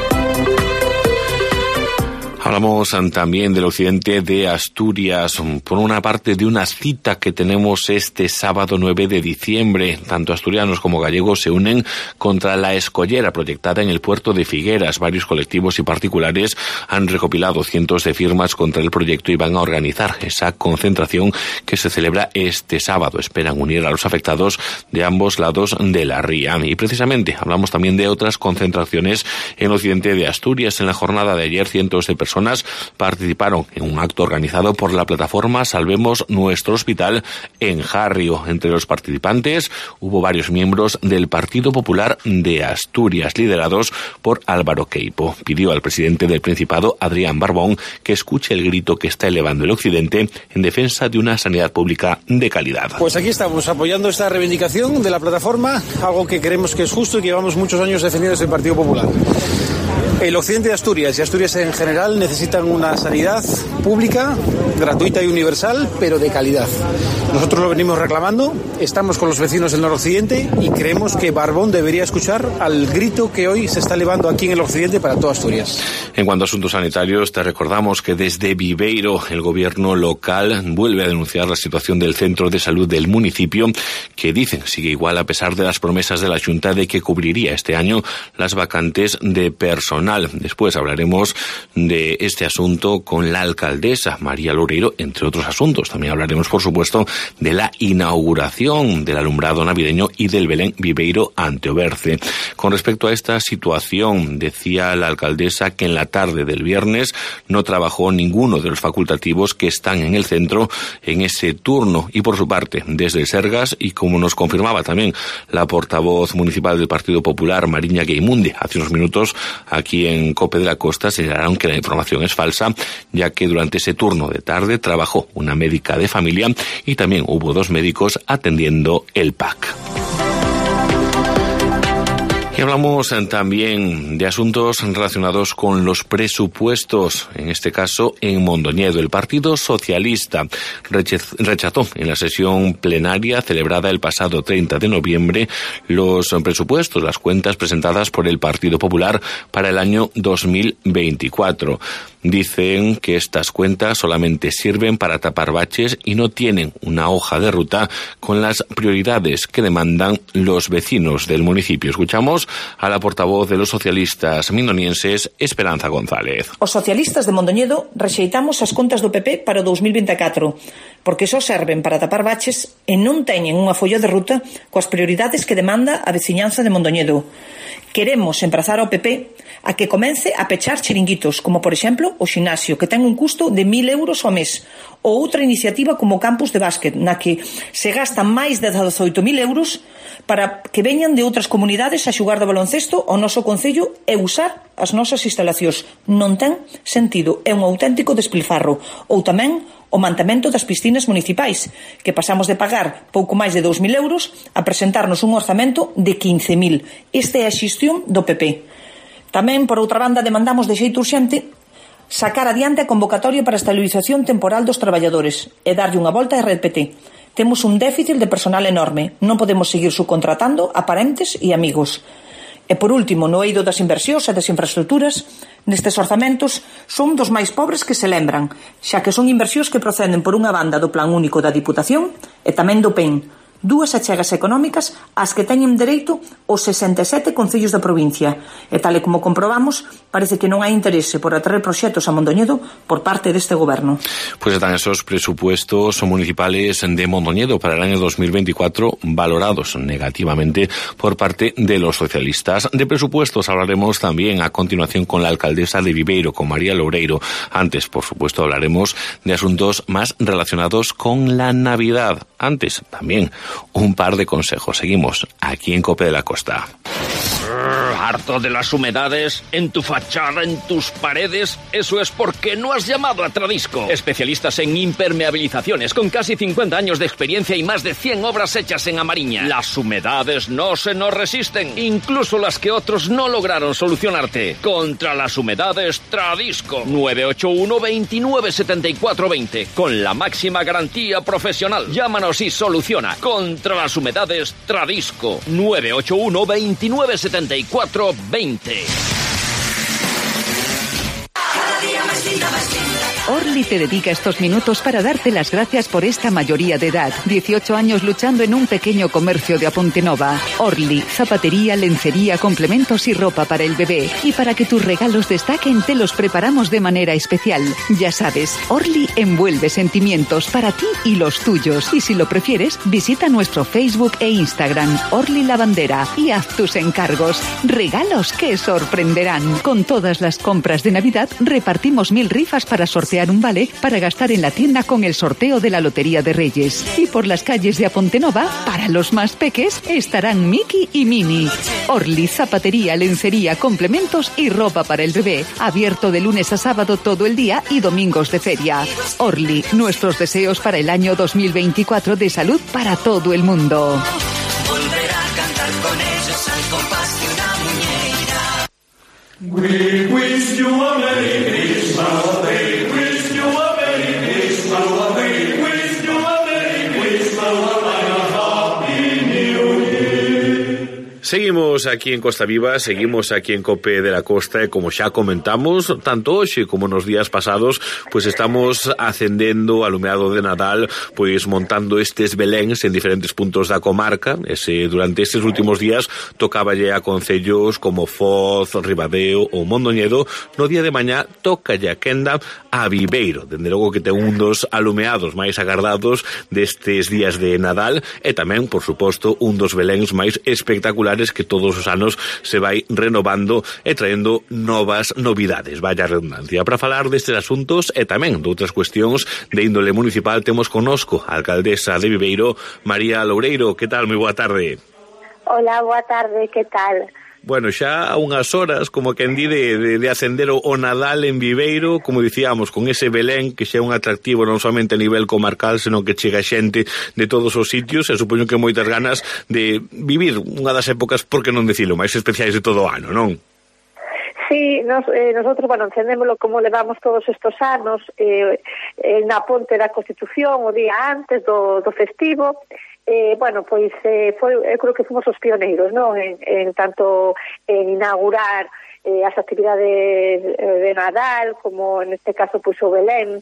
Hablamos también del occidente de Asturias, por una parte de una cita que tenemos este sábado 9 de diciembre. Tanto asturianos como gallegos se unen contra la escollera proyectada en el puerto de Figueras. Varios colectivos y particulares han recopilado cientos de firmas contra el proyecto y van a organizar esa concentración que se celebra este sábado. Esperan unir a los afectados de ambos lados de la ría. Y precisamente hablamos también de otras concentraciones en el occidente de Asturias. En la jornada de ayer, cientos de personas participaron en un acto organizado por la plataforma Salvemos Nuestro Hospital en Jarrio. Entre los participantes hubo varios miembros del Partido Popular de Asturias, liderados por Álvaro Queipo. Pidió al presidente del Principado, Adrián Barbón, que escuche el grito que está elevando el occidente en defensa de una sanidad pública de calidad. Pues aquí estamos apoyando esta reivindicación de la plataforma, algo que creemos que es justo y que llevamos muchos años defendiendo desde el Partido Popular. El occidente de Asturias y Asturias en general necesitan una sanidad pública, gratuita y universal, pero de calidad. Nosotros lo venimos reclamando, estamos con los vecinos del noroccidente y creemos que Barbón debería escuchar al grito que hoy se está elevando aquí en el occidente para toda Asturias. En cuanto a asuntos sanitarios, te recordamos que desde Viveiro el gobierno local vuelve a denunciar la situación del centro de salud del municipio, que dicen sigue igual a pesar de las promesas de la Xunta de que cubriría este año las vacantes de personal. Después hablaremos de este asunto con la alcaldesa María Loureiro, entre otros asuntos. También hablaremos, por supuesto, de la inauguración del alumbrado navideño y del Belén Viveiro ante Oberce. Con respecto a esta situación, decía la alcaldesa que en la tarde del viernes no trabajó ninguno de los facultativos que están en el centro en ese turno. Y por su parte, desde el Sergas, y como nos confirmaba también la portavoz municipal del Partido Popular, Mariña Gueimunde, hace unos minutos aquí en COPE de la Costa, señalaron que la información es falsa, ya que durante ese turno de tarde trabajó una médica de familia y también hubo 2 médicos atendiendo el PAC. Y hablamos también de asuntos relacionados con los presupuestos, en este caso en Mondoñedo. El Partido Socialista rechazó en la sesión plenaria celebrada el pasado 30 de noviembre los presupuestos, las cuentas presentadas por el Partido Popular para el año 2024. Dicen que estas cuentas solamente sirven para tapar baches y no tienen una hoja de ruta con las prioridades que demandan los vecinos del municipio. Escuchamos a la portavoz de los socialistas mindonienses, Esperanza González. Os socialistas de Mondoñedo rexeitamos as contas do PP para o 2024 porque só serven para tapar baches e non teñen unha folla de ruta coas prioridades que demanda a veciñanza de Mondoñedo. Queremos emprazar ao PP a que comece a pechar chiringuitos, como por exemplo o ximnasio, que ten un custo de 1.000 euros ao mes, ou outra iniciativa como o campus de básquet, na que se gastan máis de 18.000 euros para que veñan de outras comunidades a xugar de baloncesto ao noso concello e usar as nosas instalacións. Non ten sentido, é un auténtico despilfarro. Ou tamén o mantemento das piscinas municipais, que pasamos de pagar pouco máis de 2.000 euros a presentarnos un orzamento de 15.000. Esta é a xestión do PP. Tamén, por outra banda, demandamos de xeito urxente sacar adiante a convocatoria para a estabilización temporal dos traballadores e darlle unha volta a RPT. Temos un déficit de personal enorme. Non podemos seguir subcontratando a parentes e amigos. E, por último, no eido das inversións e das infraestructuras, nestes orzamentos son dos máis pobres que se lembran, xa que son inversións que proceden por unha banda do Plan Único da Diputación e tamén do PEN. 2 achegas económicas ás que teñen dereito os 67 concellos da provincia, e tal e como comprobamos, parece que non hai interese por atraer proxectos a Mondoñedo por parte deste goberno. Pues están esos presupuestos municipales de Mondoñedo para el año 2024 valorados negativamente por parte de los socialistas. De presupuestos hablaremos también a continuación con la alcaldesa de Viveiro, con María Loureiro. Antes, por supuesto, hablaremos de asuntos más relacionados con la Navidad. Antes, también, un par de consejos. Seguimos aquí en COPE de la Costa. ¿Harto de las humedades en tu fachada, en tus paredes? Eso es porque no has llamado a Tradisco. Especialistas en impermeabilizaciones con casi 50 años de experiencia y más de 100 obras hechas en Amariña. Las humedades no se nos resisten, incluso las que otros no lograron solucionarte. Contra las humedades, Tradisco. 981 29 74 20. Con la máxima garantía profesional. Llámanos y soluciona. Contra las humedades, Tradisco. 981 29 74 20. Orly te dedica estos minutos para darte las gracias por esta mayoría de edad. 18 años luchando en un pequeño comercio de Apontenova. Orly, zapatería, lencería, complementos y ropa para el bebé. Y para que tus regalos destaquen, te los preparamos de manera especial. Ya sabes, Orly envuelve sentimientos para ti y los tuyos. Y si lo prefieres, visita nuestro Facebook e Instagram, Orly Lavandera, y haz tus encargos. Regalos que sorprenderán. Con todas las compras de Navidad, repartimos 1000 rifas para sortear un vale para gastar en la tienda con el sorteo de la Lotería de Reyes. Y por las calles de Apontenova, para los más peques, estarán Mickey y Minnie. Orly, zapatería, lencería, complementos y ropa para el bebé. Abierto de lunes a sábado todo el día y domingos de feria. Orly, nuestros deseos para el año 2024 de salud para todo el mundo. Volver a cantar con ellos al compás de una muñeira. We wish you a Merry Christmas. We wish you a Merry Christmas. We wish you a Merry Christmas and a Happy New Year. Seguimos aquí en Costa Viva, seguimos aquí en COPE de la Costa e como xa comentamos, tanto hoxe como nos días pasados, pois estamos acendendo alumeado de Nadal, pois montando estes beléns en diferentes puntos da comarca. Durante estes últimos días tocáballe a concellos como Foz, Ribadeo ou Mondoñedo. No día de mañá tócalle a quenda a Viveiro, dende logo que ten un dos alumeados máis agardados destes días de Nadal e tamén, por suposto, un dos beléns máis espectaculares que todos os anos se vai renovando e traendo novas novidades, vaya redundancia. Para falar destes asuntos e tamén de outras cuestións de índole municipal, temos connosco a alcaldesa de Viveiro, María Loureiro. Que tal? Moi boa tarde. Hola, boa tarde, que tal? Bueno, xa a unhas horas, como quen di, de acender o Nadal en Viveiro, como dicíamos, con ese Belén que xa é un atractivo non somente a nivel comarcal, senón que chega xente de todos os sitios, e supoño que moitas ganas de vivir unha das épocas, por que non dicilo, máis especiais de todo o ano, non? Sí, nosotros, bueno, encendémoslo como levamos todos estos anos, na ponte da Constitución, o día antes do festivo. Bueno, pois eu creo que fomos os pioneiros, non? En tanto en inaugurar as actividades de Nadal, como neste caso pois o Belén,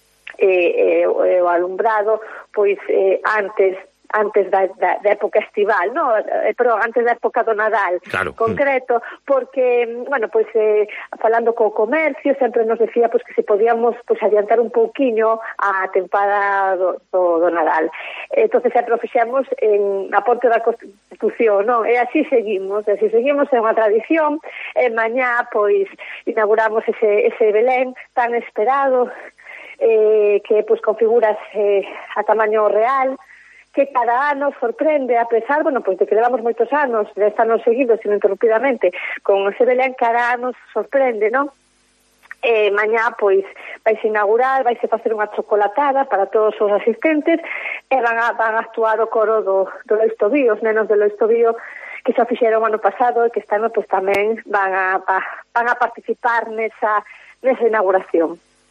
o alumbrado, pois antes da época estival, no, pero antes da época do Nadal, claro, concreto, porque, bueno, pois falando co comercio, sempre nos decía pois que se podíamos pois adiantar un pouquiño a tempada do Nadal. Entonces sempre o fixemos na ponte da Constitución, non? E así seguimos, é unha tradición, e mañá pois inauguramos ese Belén tan esperado, que pois configuras a tamaño real, que cada ano sorprende, a pesar, bueno, pois de que levamos moitos anos, 10 anos seguidos, ininterrumpidamente, con ese Belén, cada ano sorprende, non? Mañá, pois, vais inaugurar, vais facer unha chocolatada para todos os asistentes, e van a actuar o coro do Loistobío, os nenos do Loistobío, que xa fixeron ano pasado, e que este ano, pois, tamén van a participar nesa inauguración.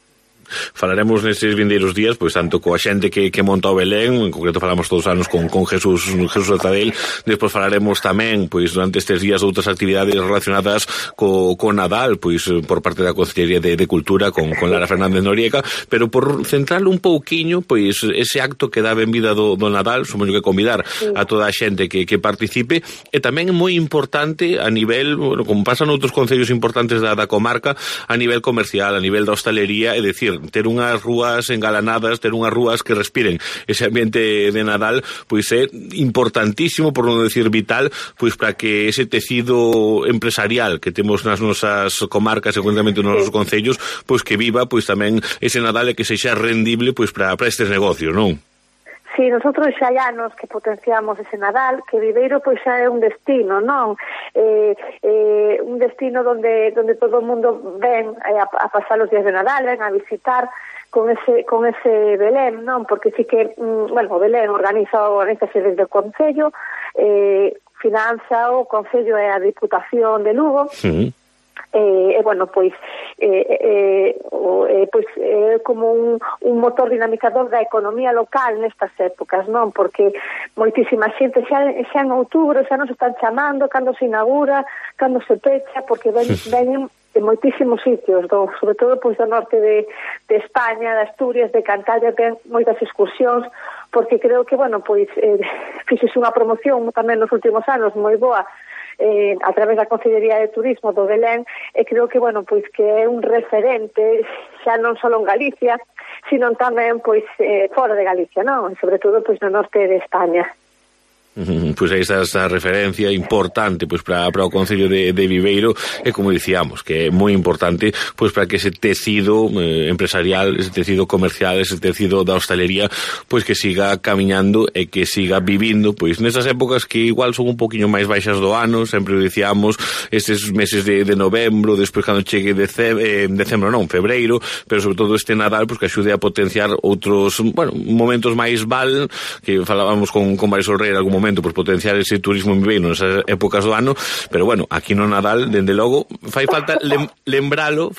Falaremos nestes vindeiros días, pois tanto coa xente que monta o Belén, en concreto falamos todos os anos con Jesús Atadel, despois falaremos tamén, pois durante estes días outras actividades relacionadas co Nadal, pois por parte da Consellería de Cultura con Lara Fernández Noriega, pero por centrar un pouquiño, pois ese acto que dá benvida do Nadal, supoño que convidar a toda a xente que participe, e tamén é moi importante a nivel, bueno, como pasa noutros concellos importantes da comarca, a nivel comercial, a nivel da hostalería, é dicir, ter unhas rúas engalanadas, ter unhas rúas que respiren ese ambiente de Nadal, pois é importantísimo, por non decir vital, pois para que ese tecido empresarial que temos nas nosas comarcas e concretamente nos nosos concellos, pois que viva pois tamén ese Nadal e que sexa rendible pois para estes negocios, non? Sí, nosotros xa hai anos que potenciamos ese Nadal, que Viveiro pois xa é un destino, non? Un destino donde todo o mundo ven a pasar os días de Nadal, ven a visitar con ese Belén, non? Porque sí que, bueno, o Belén organízase desde o Concello, finanza o Concello e a Diputación de Lugo. Sí. Bueno, pois como un motor dinamizador da economía local nestas épocas, non? Porque moitísima xente xa en outubro xa nos están chamando cando se inaugura, cando se pecha, porque veñen de moitísimos sitios, sobre todo pois do norte de España, de Asturias, de Cantabria, ten moitas excursións, porque creo que, bueno, pois fixese unha promoción tamén nos últimos anos moi boa a través da Consellería de Turismo do Belén, e creo que, bueno, pois que é un referente xa non só en Galicia, sino tamén pois fora de Galicia, non? Sobre todo pois no norte de España. Pois aí está esa referencia importante pois para o Concello de Viveiro, e como dicíamos, que é moi importante pois para que ese tecido empresarial, ese tecido comercial, ese tecido da hostalería, pois que siga camiñando e que siga vivindo pois nesas épocas que igual son un poquinho máis baixas do ano, sempre o dicíamos, estes meses de novembro, despois cando chegue decembro non, febreiro, pero sobre todo este Nadal pois que axude a potenciar outros, bueno, momentos máis que falábamos con Marisol Rey en algún momento, por potenciar ese turismo en Viveiro nesas épocas do ano, pero bueno, aquí no Nadal, dende logo, fai falta lembralo,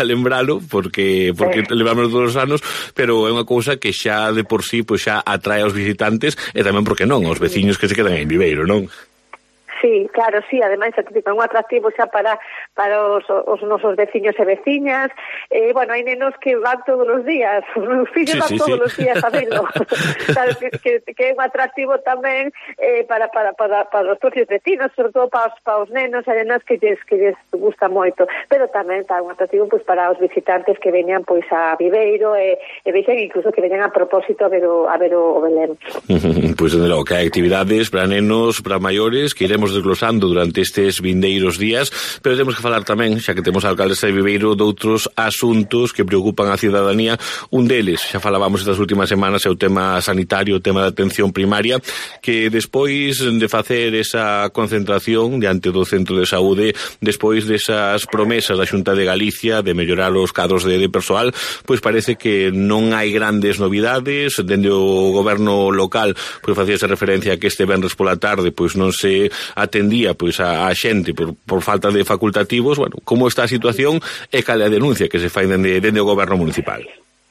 porque lembramos todos os anos, pero é unha cousa que xa de por sí pois xa atrae aos visitantes, e tamén, porque non, aos veciños que se quedan en Viveiro, non? Sí, claro, sí, ademais é un atractivo xa para os nosos veciños e veciñas. Bueno, hai nenos que van todos os días, os meus fillos van todos os días a verlo. Claro, que é un atractivo tamén para os propios vecinos, sobre todo para os nenos e nenas que lles gusta moito, pero tamén está un atractivo pois para os visitantes que veñan pois a Viveiro e vexen incluso que veñan a propósito a ver o Belén. Pois desde logo que hai actividades para nenos, para maiores, que iremos desglosando durante estes vindeiros días, pero temos que falar tamén, xa que temos a alcaldesa de Viveiro, de outros asuntos que preocupan a cidadanía. Un deles, xa falábamos estas últimas semanas, é o tema sanitario, o tema da atención primaria, que despois de facer esa concentración diante do centro de saúde, despois desas promesas da Xunta de Galicia de mellorar os cadros de persoal, pois parece que non hai grandes novidades. Dende o goberno local pois facíase referencia a que este venres pola tarde pois non se atendía pois a xente por falta de facultativos. Bueno, como está a situación e cal é a denuncia que se fai dende o goberno municipal?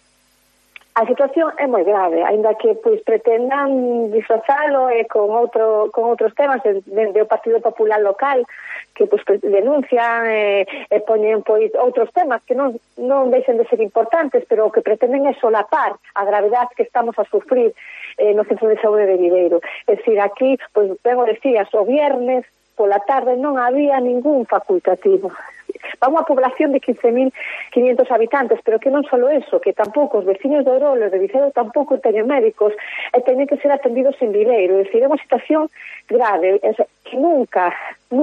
A situación é moi grave, aínda que pois pretendan disfrazalo con outros temas dende o Partido Popular local, que pois denuncian e poñen pois outros temas que non deixen de ser importantes, pero o que pretenden é solapar a gravedade que estamos a sufrir no Centro de Saúde de Viveiro. É dicir, aquí, pois, vengo decías, o viernes pola tarde non había ningún facultativo. Va unha población de 15.500 habitantes, pero que non só eso, que tampouco os veciños de Orolo e de Viveiro tampouco teñen médicos e teñen que ser atendidos en Viveiro. É dicir, é unha situación grave que nunca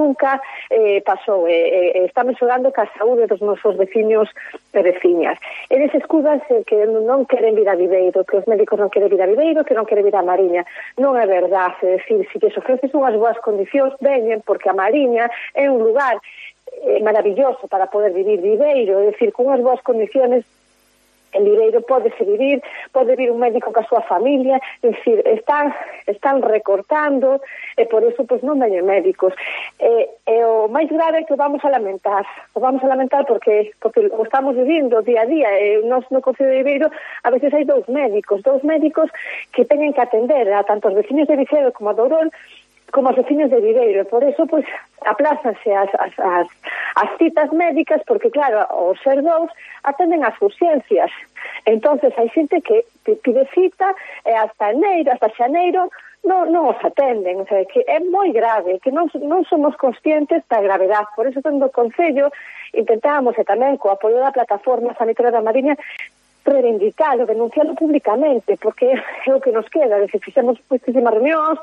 pasou. Está mesurando que a saúde dos nosos veciños e veciñas. Eles escudas que non queren vir a Viveiro, que os médicos non queren vir a Viveiro, que non queren vir a Mariña. Non é verdade. É dicir, se lles ofreces unhas boas condicións, veñen, porque a Mariña é un lugar maravilloso para poder vivir Viveiro, é dicir, con unhas boas condiciones en Viveiro pódese vivir, pode vir un médico ca súa familia, é dicir, están recortando e por eso pois non veñen médicos. E o máis grave é que o vamos a lamentar porque o estamos vivindo día a día, e nós no Concello de Viveiro a veces hai dous médicos que teñen que atender a tanto os veciños de Vicedo como a de Ourol como os veciños de Viveiro, e por eso pois aplázanse as citas médicas, porque claro, os ser dous atenden as urxencias. Entonces hai xente que pide cita e hasta xaneiro non os atenden, o sea, que é moi grave, que non somos conscientes da gravedade. Por eso dentro do Concello intentamos, e tamén co apoio da Plataforma Sanitaria da Mariña, reivindicalo, denunciarlo públicamente, porque é o que nos queda. Fixemos muchísimas reunións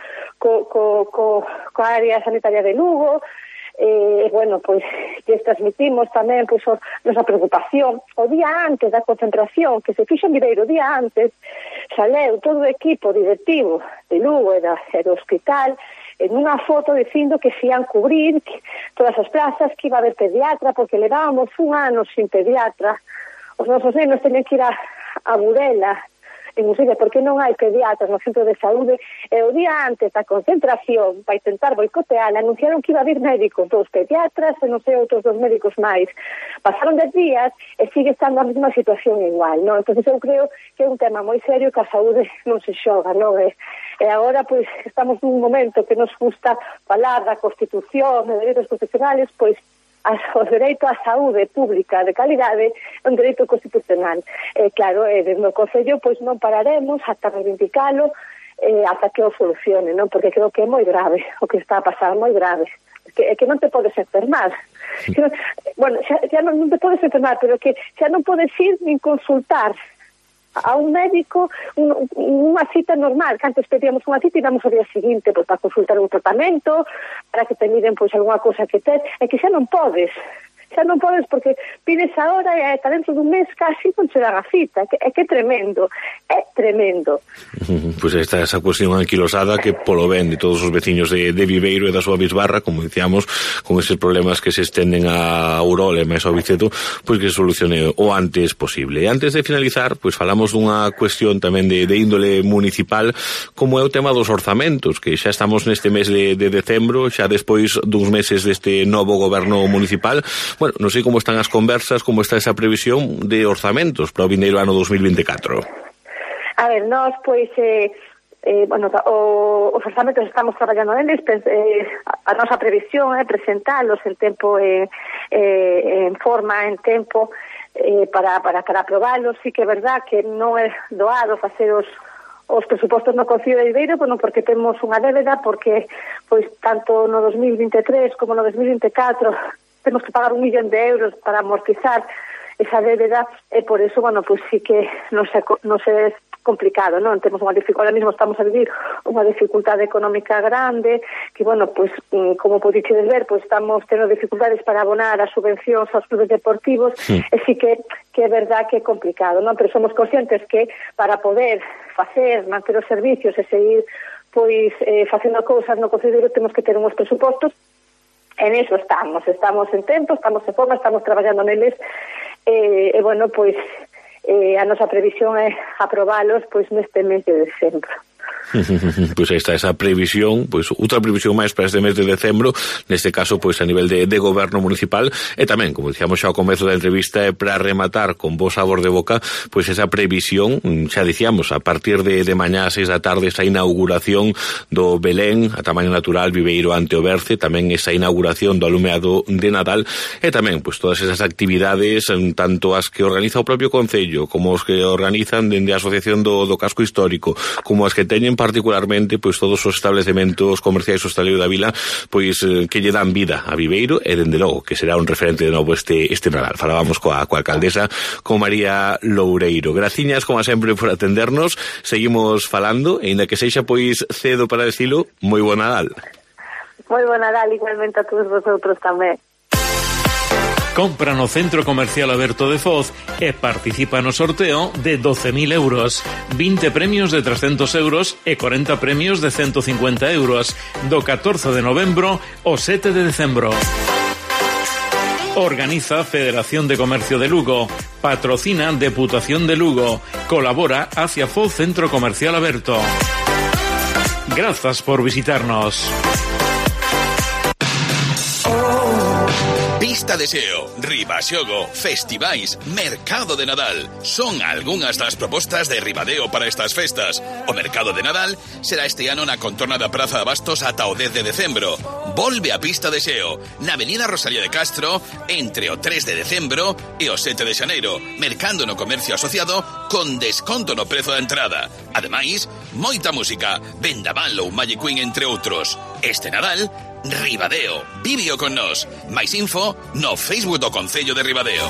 coa área sanitaria de Lugo, bueno, pois lles transmitimos tamén pois nosa preocupación. O día antes da concentración que se fixo en Viveiro, o día antes saleu todo o equipo directivo de Lugo e do hospital en unha foto dicindo que se ian cubrir todas as plazas, que iba a haber pediatra, porque levábamos un ano sin pediatra. Os nosos nenos teñen que ir a Burela, en Usilla, porque non hai pediatras no centro de saúde, e o día antes da concentración, para intentar boicotear, anunciaron que iba a vir médicos, 2 pediatras e non sei outros 2 médicos máis. Pasaron 10 días e sigue estando a mesma situación igual, non? Entón eu creo que é un tema moi serio que a saúde non se xoga, non? E agora, pois, estamos nun momento que nos gusta falar da Constitución, de dereitos constitucionales, pois, o dereito á saúde pública de calidade é un dereito constitucional. Claro, desde o Concello pois non pararemos ata reivindicalo, ata que o solucione, non? Porque creo que é moi grave o que está a pasar, moi grave. É que non te podes enfermar. Bueno, xa non te podes enfermar, pero que xa non podes ir nin consultar a un médico unha cita normal, que antes pedíamos unha cita e íbamos ao día seguinte pois, para consultar un tratamento, para que te miden pois algunha cousa que tes, e que xa non podes porque pides ahora e hasta dentro dun mes casi non che dan a cita. É que é tremendo. Pois esta é esa cuestión anquilosada que polo ben de todos os veciños de Viveiro e da súa bisbarra, como dicíamos, con eses problemas que se estenden a Ourol e máis ao Vicedo, pois que se solucione o antes posible. E antes de finalizar, pois falamos dunha cuestión tamén de índole municipal, como é o tema dos orzamentos, que xa estamos neste mes de decembro, xa despois duns meses deste novo goberno municipal. Bueno, non sei como están as conversas, como está esa previsión de orzamentos para o vindeiro ano 2024. A ver, nós, pois, bueno, os orzamentos estamos traballando neles, a nosa previsión é presentalos en tempo, en forma, en tempo, para aprobalos. Sí que é verdad que non é doado facer os presupostos no Concello de Viveiro, bueno, porque temos unha débeda, porque, pois, tanto no 2023 como no 2024 temos que pagar 1 millón de euros para amortizar esa débeda, e por eso, bueno, pues sí que nos é complicado, non? Temos unha dificultade, ahora mismo estamos a vivir unha dificultade económica grande, que, bueno, pues, como podiches ver, pues estamos tendo dificultades para abonar as subvencións aos clubes deportivos, e sí que é verdad que é complicado, non? Pero somos conscientes que para poder manter os servicios e seguir, pois, facendo cousas no Concello temos que ter unhos presupostos. En eso estamos en tempo, estamos en forma, estamos traballando neles, e bueno, pois a nosa previsión é aprobalos pois neste mes de decembro. Pois aí está esa previsión, pois outra previsión máis para este mes de decembro, neste caso pois a nivel de goberno municipal, e tamén, como dicíamos xa ao comezo da entrevista, é para rematar con bo sabor de boca, pois esa previsión, xa dicíamos, a partir de mañá a 6 da tarde, esa inauguración do Belén a tamaño natural Viveiro ante o Berce, tamén esa inauguración do alumeado de Nadal, e tamén pois todas esas actividades, tanto as que organiza o propio Concello, como os que organizan dende a Asociación do Casco Histórico, como as que teñen particularmente pois todos os establecementos comerciais do Hostaleiro da Vila, pois que lle dan vida a Viveiro, e dende logo que será un referente de novo este Nadal. Falábamos coa alcaldesa, con María Loureiro. Graciñas, como sempre, por atendernos. Seguimos falando, e ainda que sexa pois cedo para decilo, moi bo Nadal. Moi bo Nadal, igualmente a todos vosotros tamén. Compra no Centro Comercial Aberto de Foz e participa no sorteo de 12.000 euros, 20 premios de 300 euros e 40 premios de 150 euros, do 14 de novembro ao 7 de decembro. Organiza Federación de Comercio de Lugo. Patrocina Deputación de Lugo. Colabora Hacia Foz Centro Comercial Aberto. Gracias por visitarnos. Pista de Xeo, Ribaxogo, festivais, Mercado de Nadal. Son algunhas das propostas de Ribadeo para estas festas. O Mercado de Nadal será este ano na contorna da Praza de Abastos ata o 10 de decembro. Volve a Pista de Xeo, na Avenida Rosalía de Castro, entre o 3 de decembro e o 7 de xaneiro, mercando no comercio asociado con desconto no prezo da entrada. Ademais, moita música, Vendaval ou Magic Queen, entre outros. Este Nadal, Ribadeo, víveo con nós. Mais info no Facebook do Concello de Ribadeo.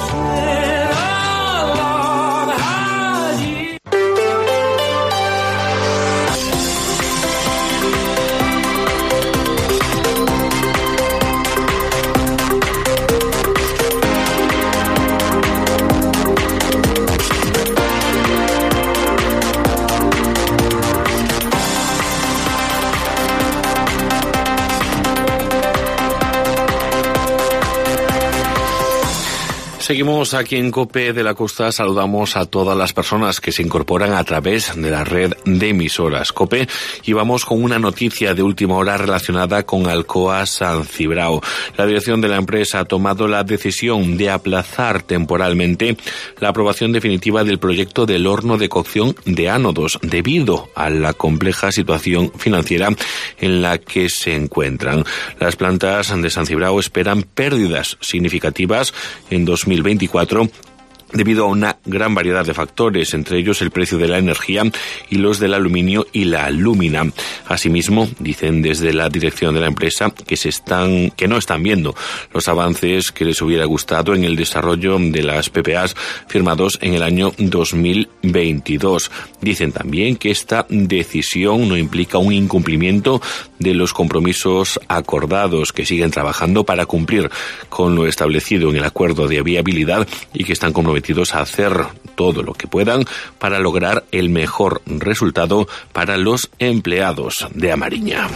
Seguimos aquí en COPE de la Costa. Saludamos a todas las personas que se incorporan a través de la red de emisoras COPE y vamos con una noticia de última hora relacionada con Alcoa San Cibrao. La dirección de la empresa ha tomado la decisión de aplazar temporalmente la aprobación definitiva del proyecto del horno de cocción de ánodos debido a la compleja situación financiera en la que se encuentran. Las plantas de San Cibrao esperan pérdidas significativas en 2024 debido a una gran variedad de factores, entre ellos el precio de la energía y los del aluminio y la alúmina. Asimismo, dicen desde la dirección de la empresa que no están viendo los avances que les hubiera gustado en el desarrollo de las PPAs firmados en el año 2022. Dicen también que esta decisión no implica un incumplimiento de los compromisos acordados, que siguen trabajando para cumplir con lo establecido en el acuerdo de viabilidad y que están comprometidos a hacer todo lo que puedan para lograr el mejor resultado para los empleados de Amariña.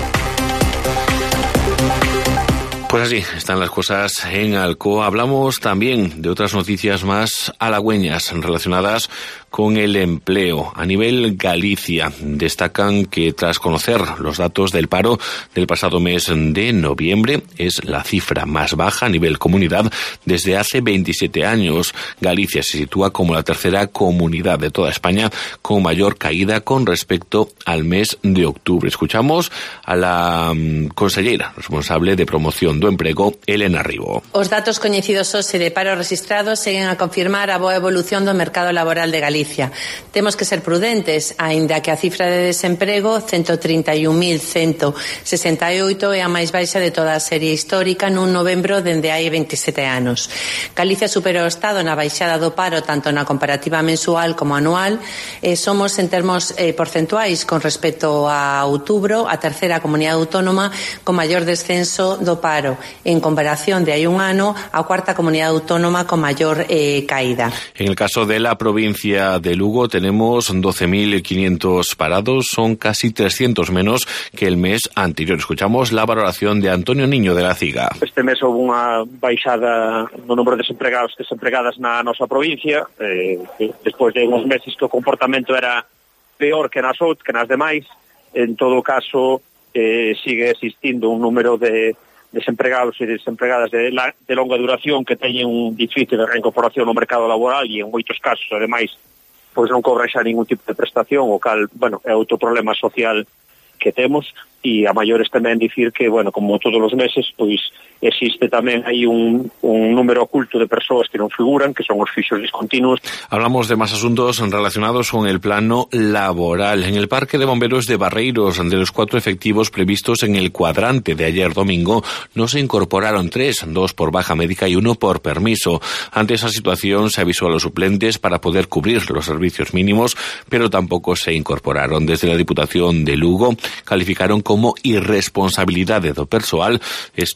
Pues así están las cosas en Alcoa. Hablamos también de otras noticias más halagüeñas relacionadas con el empleo. A nivel Galicia, destacan que tras conocer los datos del paro del pasado mes de noviembre, es la cifra más baja a nivel comunidad desde hace 27 años. Galicia se sitúa como la tercera comunidad de toda España con mayor caída con respecto al mes de octubre. Escuchamos a la consellera responsable de promoción do emprego, Elena Ribo. Os datos coñecidos hoxe de paro registrados seguen a confirmar a boa evolución do mercado laboral de Galicia. Temos que ser prudentes, aínda que a cifra de desemprego, 131.168, é a máis baixa de toda a serie histórica nun novembro dende hai 27 anos. Galicia supera o Estado na baixada do paro tanto na comparativa mensual como anual. Somos, en termos porcentuais, con respecto a outubro, a terceira comunidade autónoma con maior descenso do paro. En comparación de hai un ano, a cuarta comunidade autónoma con maior caída. En el caso de la provincia de Lugo tenemos 12.500 parados, son casi 300 menos que el mes anterior. Escuchamos la valoración de Antonio Niño de la CIGA. Este mes houve unha baixada no número de desempregados e desempregadas na nosa provincia, despois de uns meses que o comportamento era peor que nas demais. En todo caso, sigue existindo un número de desempregados e desempregadas de longa duración que teñen un difícil de reincorporación no mercado laboral e en moitos casos, ademais, pois non cobran xa ningún tipo de prestación, o cal, é outro problema social que temos. E a maiores tamén dicir que, como todos os meses, pois existe tamén aí un número oculto de persoas que non figuran, que son os fixos discontinuos. Hablamos de más asuntos relacionados con el plano laboral. En el Parque de Bomberos de Barreiros, de los 4 efectivos previstos en el cuadrante de ayer domingo, no se incorporaron 3, 2 por baja médica y 1 por permiso. Ante esa situación se avisó a los suplentes para poder cubrir los servicios mínimos, pero tampoco se incorporaron. Desde la Diputación de Lugo calificaron como irresponsabilidade do persoal esta situación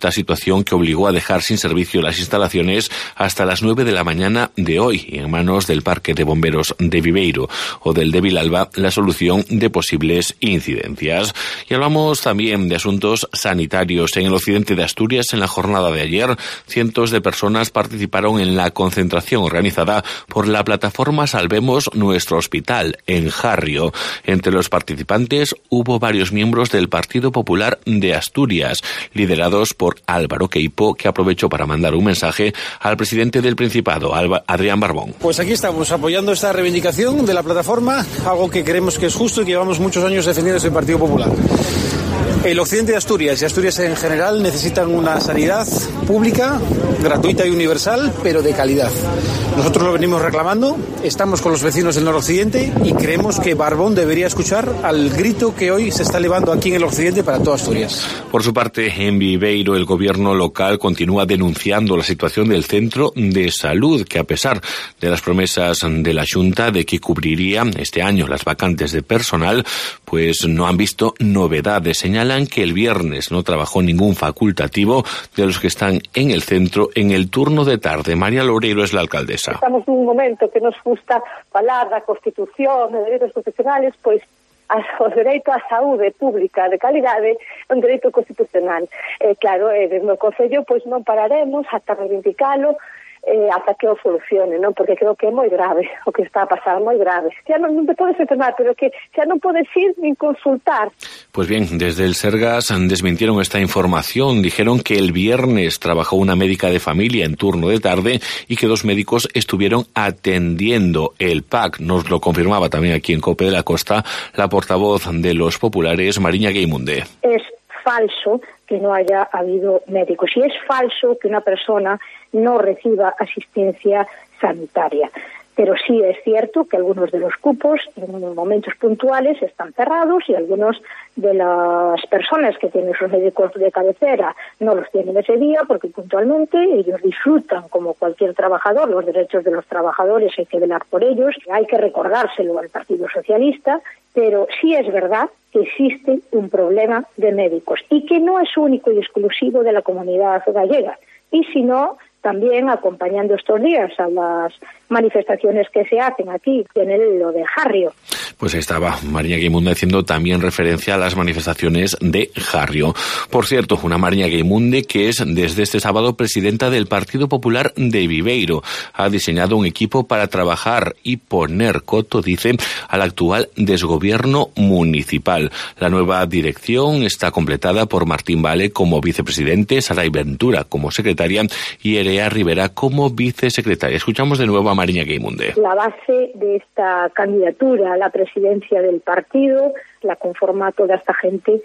situación que obligó a dejar sin servicio las instalaciones hasta las 9 de la mañana de hoy, en manos del Parque de Bomberos de Viveiro o del de Vilalba, la solución de posibles incidencias. Y hablamos también de asuntos sanitarios. En el occidente de Asturias, en la jornada de ayer, cientos de personas participaron en la concentración organizada por la plataforma Salvemos Nuestro Hospital, en Jarrio. Entre los participantes hubo varios miembros del Partido Popular de Asturias, liderados por Álvaro Queipo, que aprovechó para mandar un mensaje al presidente del Principado, Adrián Barbón. Pues aquí estamos apoyando esta reivindicación de la plataforma, algo que creemos que es justo y que llevamos muchos años defendiendo desde el Partido Popular. El occidente de Asturias y Asturias en general necesitan una sanidad pública, gratuita y universal, pero de calidad. Nosotros lo venimos reclamando, estamos con los vecinos del noroccidente y creemos que Barbón debería escuchar al grito que hoy se está elevando aquí en el occidente para toda Asturias. Por su parte, en Viveiro, el gobierno local continúa denunciando la situación del centro de salud, que a pesar de las promesas de la Xunta de que cubriría este año las vacantes de personal, pues no han visto novedades. Señalan que el viernes no trabajó ningún facultativo de los que están en el centro en el turno de tarde. María Loureiro es la alcaldesa. Estamos nun momento que nos gusta falar da Constitución, de dereitos constitucionales, pois o dereito á saúde pública de calidade é un dereito constitucional. Claro, desde o Concello pois non pararemos ata reivindicalo, ata que o solucione, non? Porque creo que é moi grave o que está a pasar, moi grave. Xa non te podes enfermar, pero que xa non podes ir nin consultar. Pues bien, desde el Sergas desmintieron esta información. Dijeron que el viernes trabajó una médica de familia en turno de tarde y que 2 médicos estuvieron atendiendo el PAC. Nos lo confirmaba también aquí en COPE de la Costa la portavoz de los populares, Mariña Geimunde. Es falso que no haya habido médicos y es falso que una persona no reciba asistencia sanitaria. Pero sí es cierto que algunos de los cupos en momentos puntuales están cerrados y algunos de las personas que tienen sus médicos de cabecera no los tienen ese día porque puntualmente ellos disfrutan como cualquier trabajador, los derechos de los trabajadores hay que velar por ellos, hay que recordárselo al Partido Socialista, pero sí es verdad que existe un problema de médicos y que no es único y exclusivo de la comunidad gallega y si no, también acompañando estos días a las manifestaciones que se hacen aquí en lo de Jarrio. Pues ahí estaba Mariña Geimunde haciendo también referencia a las manifestaciones de Jarrio. Por cierto, una Mariña Geimunde que es desde este sábado presidenta del Partido Popular de Viveiro. Ha diseñado un equipo para trabajar y poner coto, dice, al actual desgobierno municipal. La nueva dirección está completada por Martín Vale como vicepresidente, Saray Ventura como secretaria y Erea Rivera como vicesecretaria. Escuchamos de nuevo a Mariña Geimunde. La base de esta candidatura a la presidencia del partido la conforma toda esta gente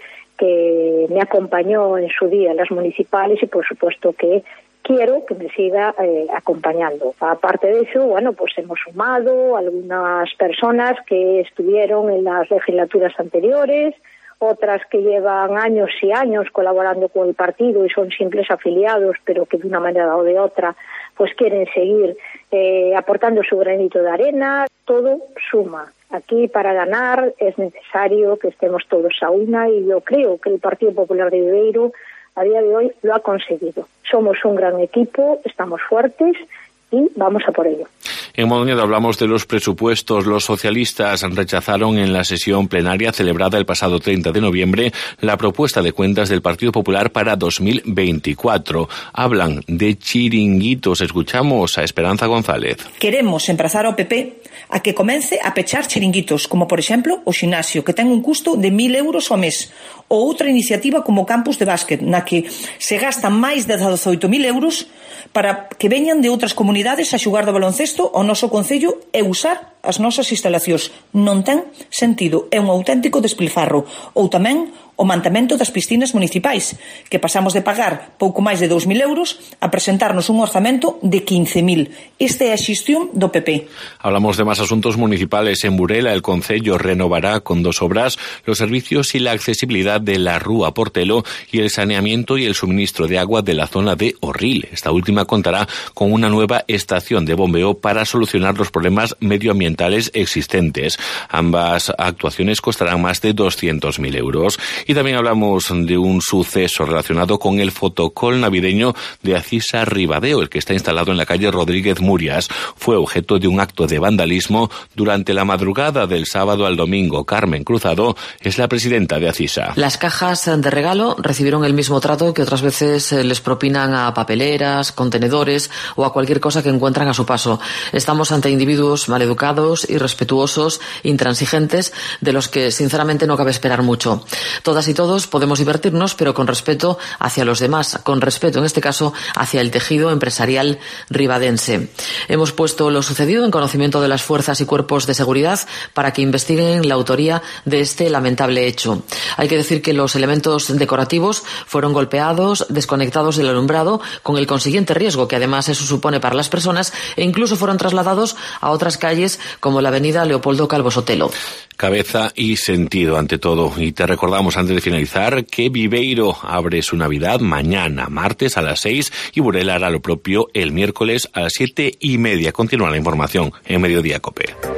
que me acompañó en su día en las municipales y por supuesto que quiero que me siga acompañando. Aparte de eso, bueno, pues hemos sumado algunas personas que estuvieron en las legislaturas anteriores, otras que llevan años y años colaborando con el partido y son simples afiliados, pero que de una manera o de otra pues quieren seguir aportando su granito de arena. Todo suma. Aquí para ganar es necesario que estemos todos a una y yo creo que el Partido Popular de Viveiro a día de hoy lo ha conseguido. Somos un gran equipo, estamos fuertes y vamos a por ello. En Mondoñedo hablamos de los presupuestos. Los socialistas rechazaron en la sesión plenaria celebrada el pasado 30 de noviembre la propuesta de cuentas del Partido Popular para 2024. Hablan de chiringuitos. Escuchamos a Esperanza González. Queremos emprazar ao PP a que comence a pechar chiringuitos, como por exemplo o xinasio, que ten un custo de 1.000 euros ao mes, ou outra iniciativa como o campus de básquet, na que se gastan máis de 18.000 euros para que veñan de outras comunidades a xugar do baloncesto ao noso concello e usar as nosas instalacións. Non ten sentido, é un auténtico despilfarro. Ou tamén o mantemento das piscinas municipais, que pasamos de pagar pouco máis de 2.000 euros a presentarnos un orzamento de 15.000. Esta é a xestión do PP. Hablamos de más asuntos municipales. En Burela, el concello renovará con 2 obras los servicios y la accesibilidad de la Rúa Portelo y el saneamiento y el suministro de agua de la zona de Orril. Esta última contará con una nueva estación de bombeo para solucionar los problemas medioambientales medioambientales existentes. Ambas actuaciones costarán más de 200.000 euros. Y también hablamos de un suceso relacionado con el fotocol navideño de Acisa Ribadeo, el que está instalado en la calle Rodríguez Murias. Fue objeto de un acto de vandalismo durante la madrugada del sábado al domingo. Carmen Cruzado es la presidenta de Acisa. Las cajas de regalo recibieron el mismo trato que otras veces les propinan a papeleras, contenedores o a cualquier cosa que encuentran a su paso. Estamos ante individuos maleducados, irrespetuosos, intransigentes, de los que sinceramente no cabe esperar mucho. Todas y todos podemos divertirnos, pero con respeto hacia los demás, con respeto en este caso hacia el tejido empresarial ribadense. Hemos puesto lo sucedido en conocimiento de las fuerzas y cuerpos de seguridad para que investiguen la autoría de este lamentable hecho. Hay que decir que los elementos decorativos fueron golpeados, desconectados del alumbrado, con el consiguiente riesgo que además eso supone para las personas, e incluso fueron trasladados a otras calles como la avenida Leopoldo Calvo Sotelo. Cabeza y sentido ante todo. Y te recordamos antes de finalizar que Viveiro abre su Navidad mañana, martes a las 6, y Burela hará lo propio el miércoles a las 7:30. Continúa la información en Mediodía COPE.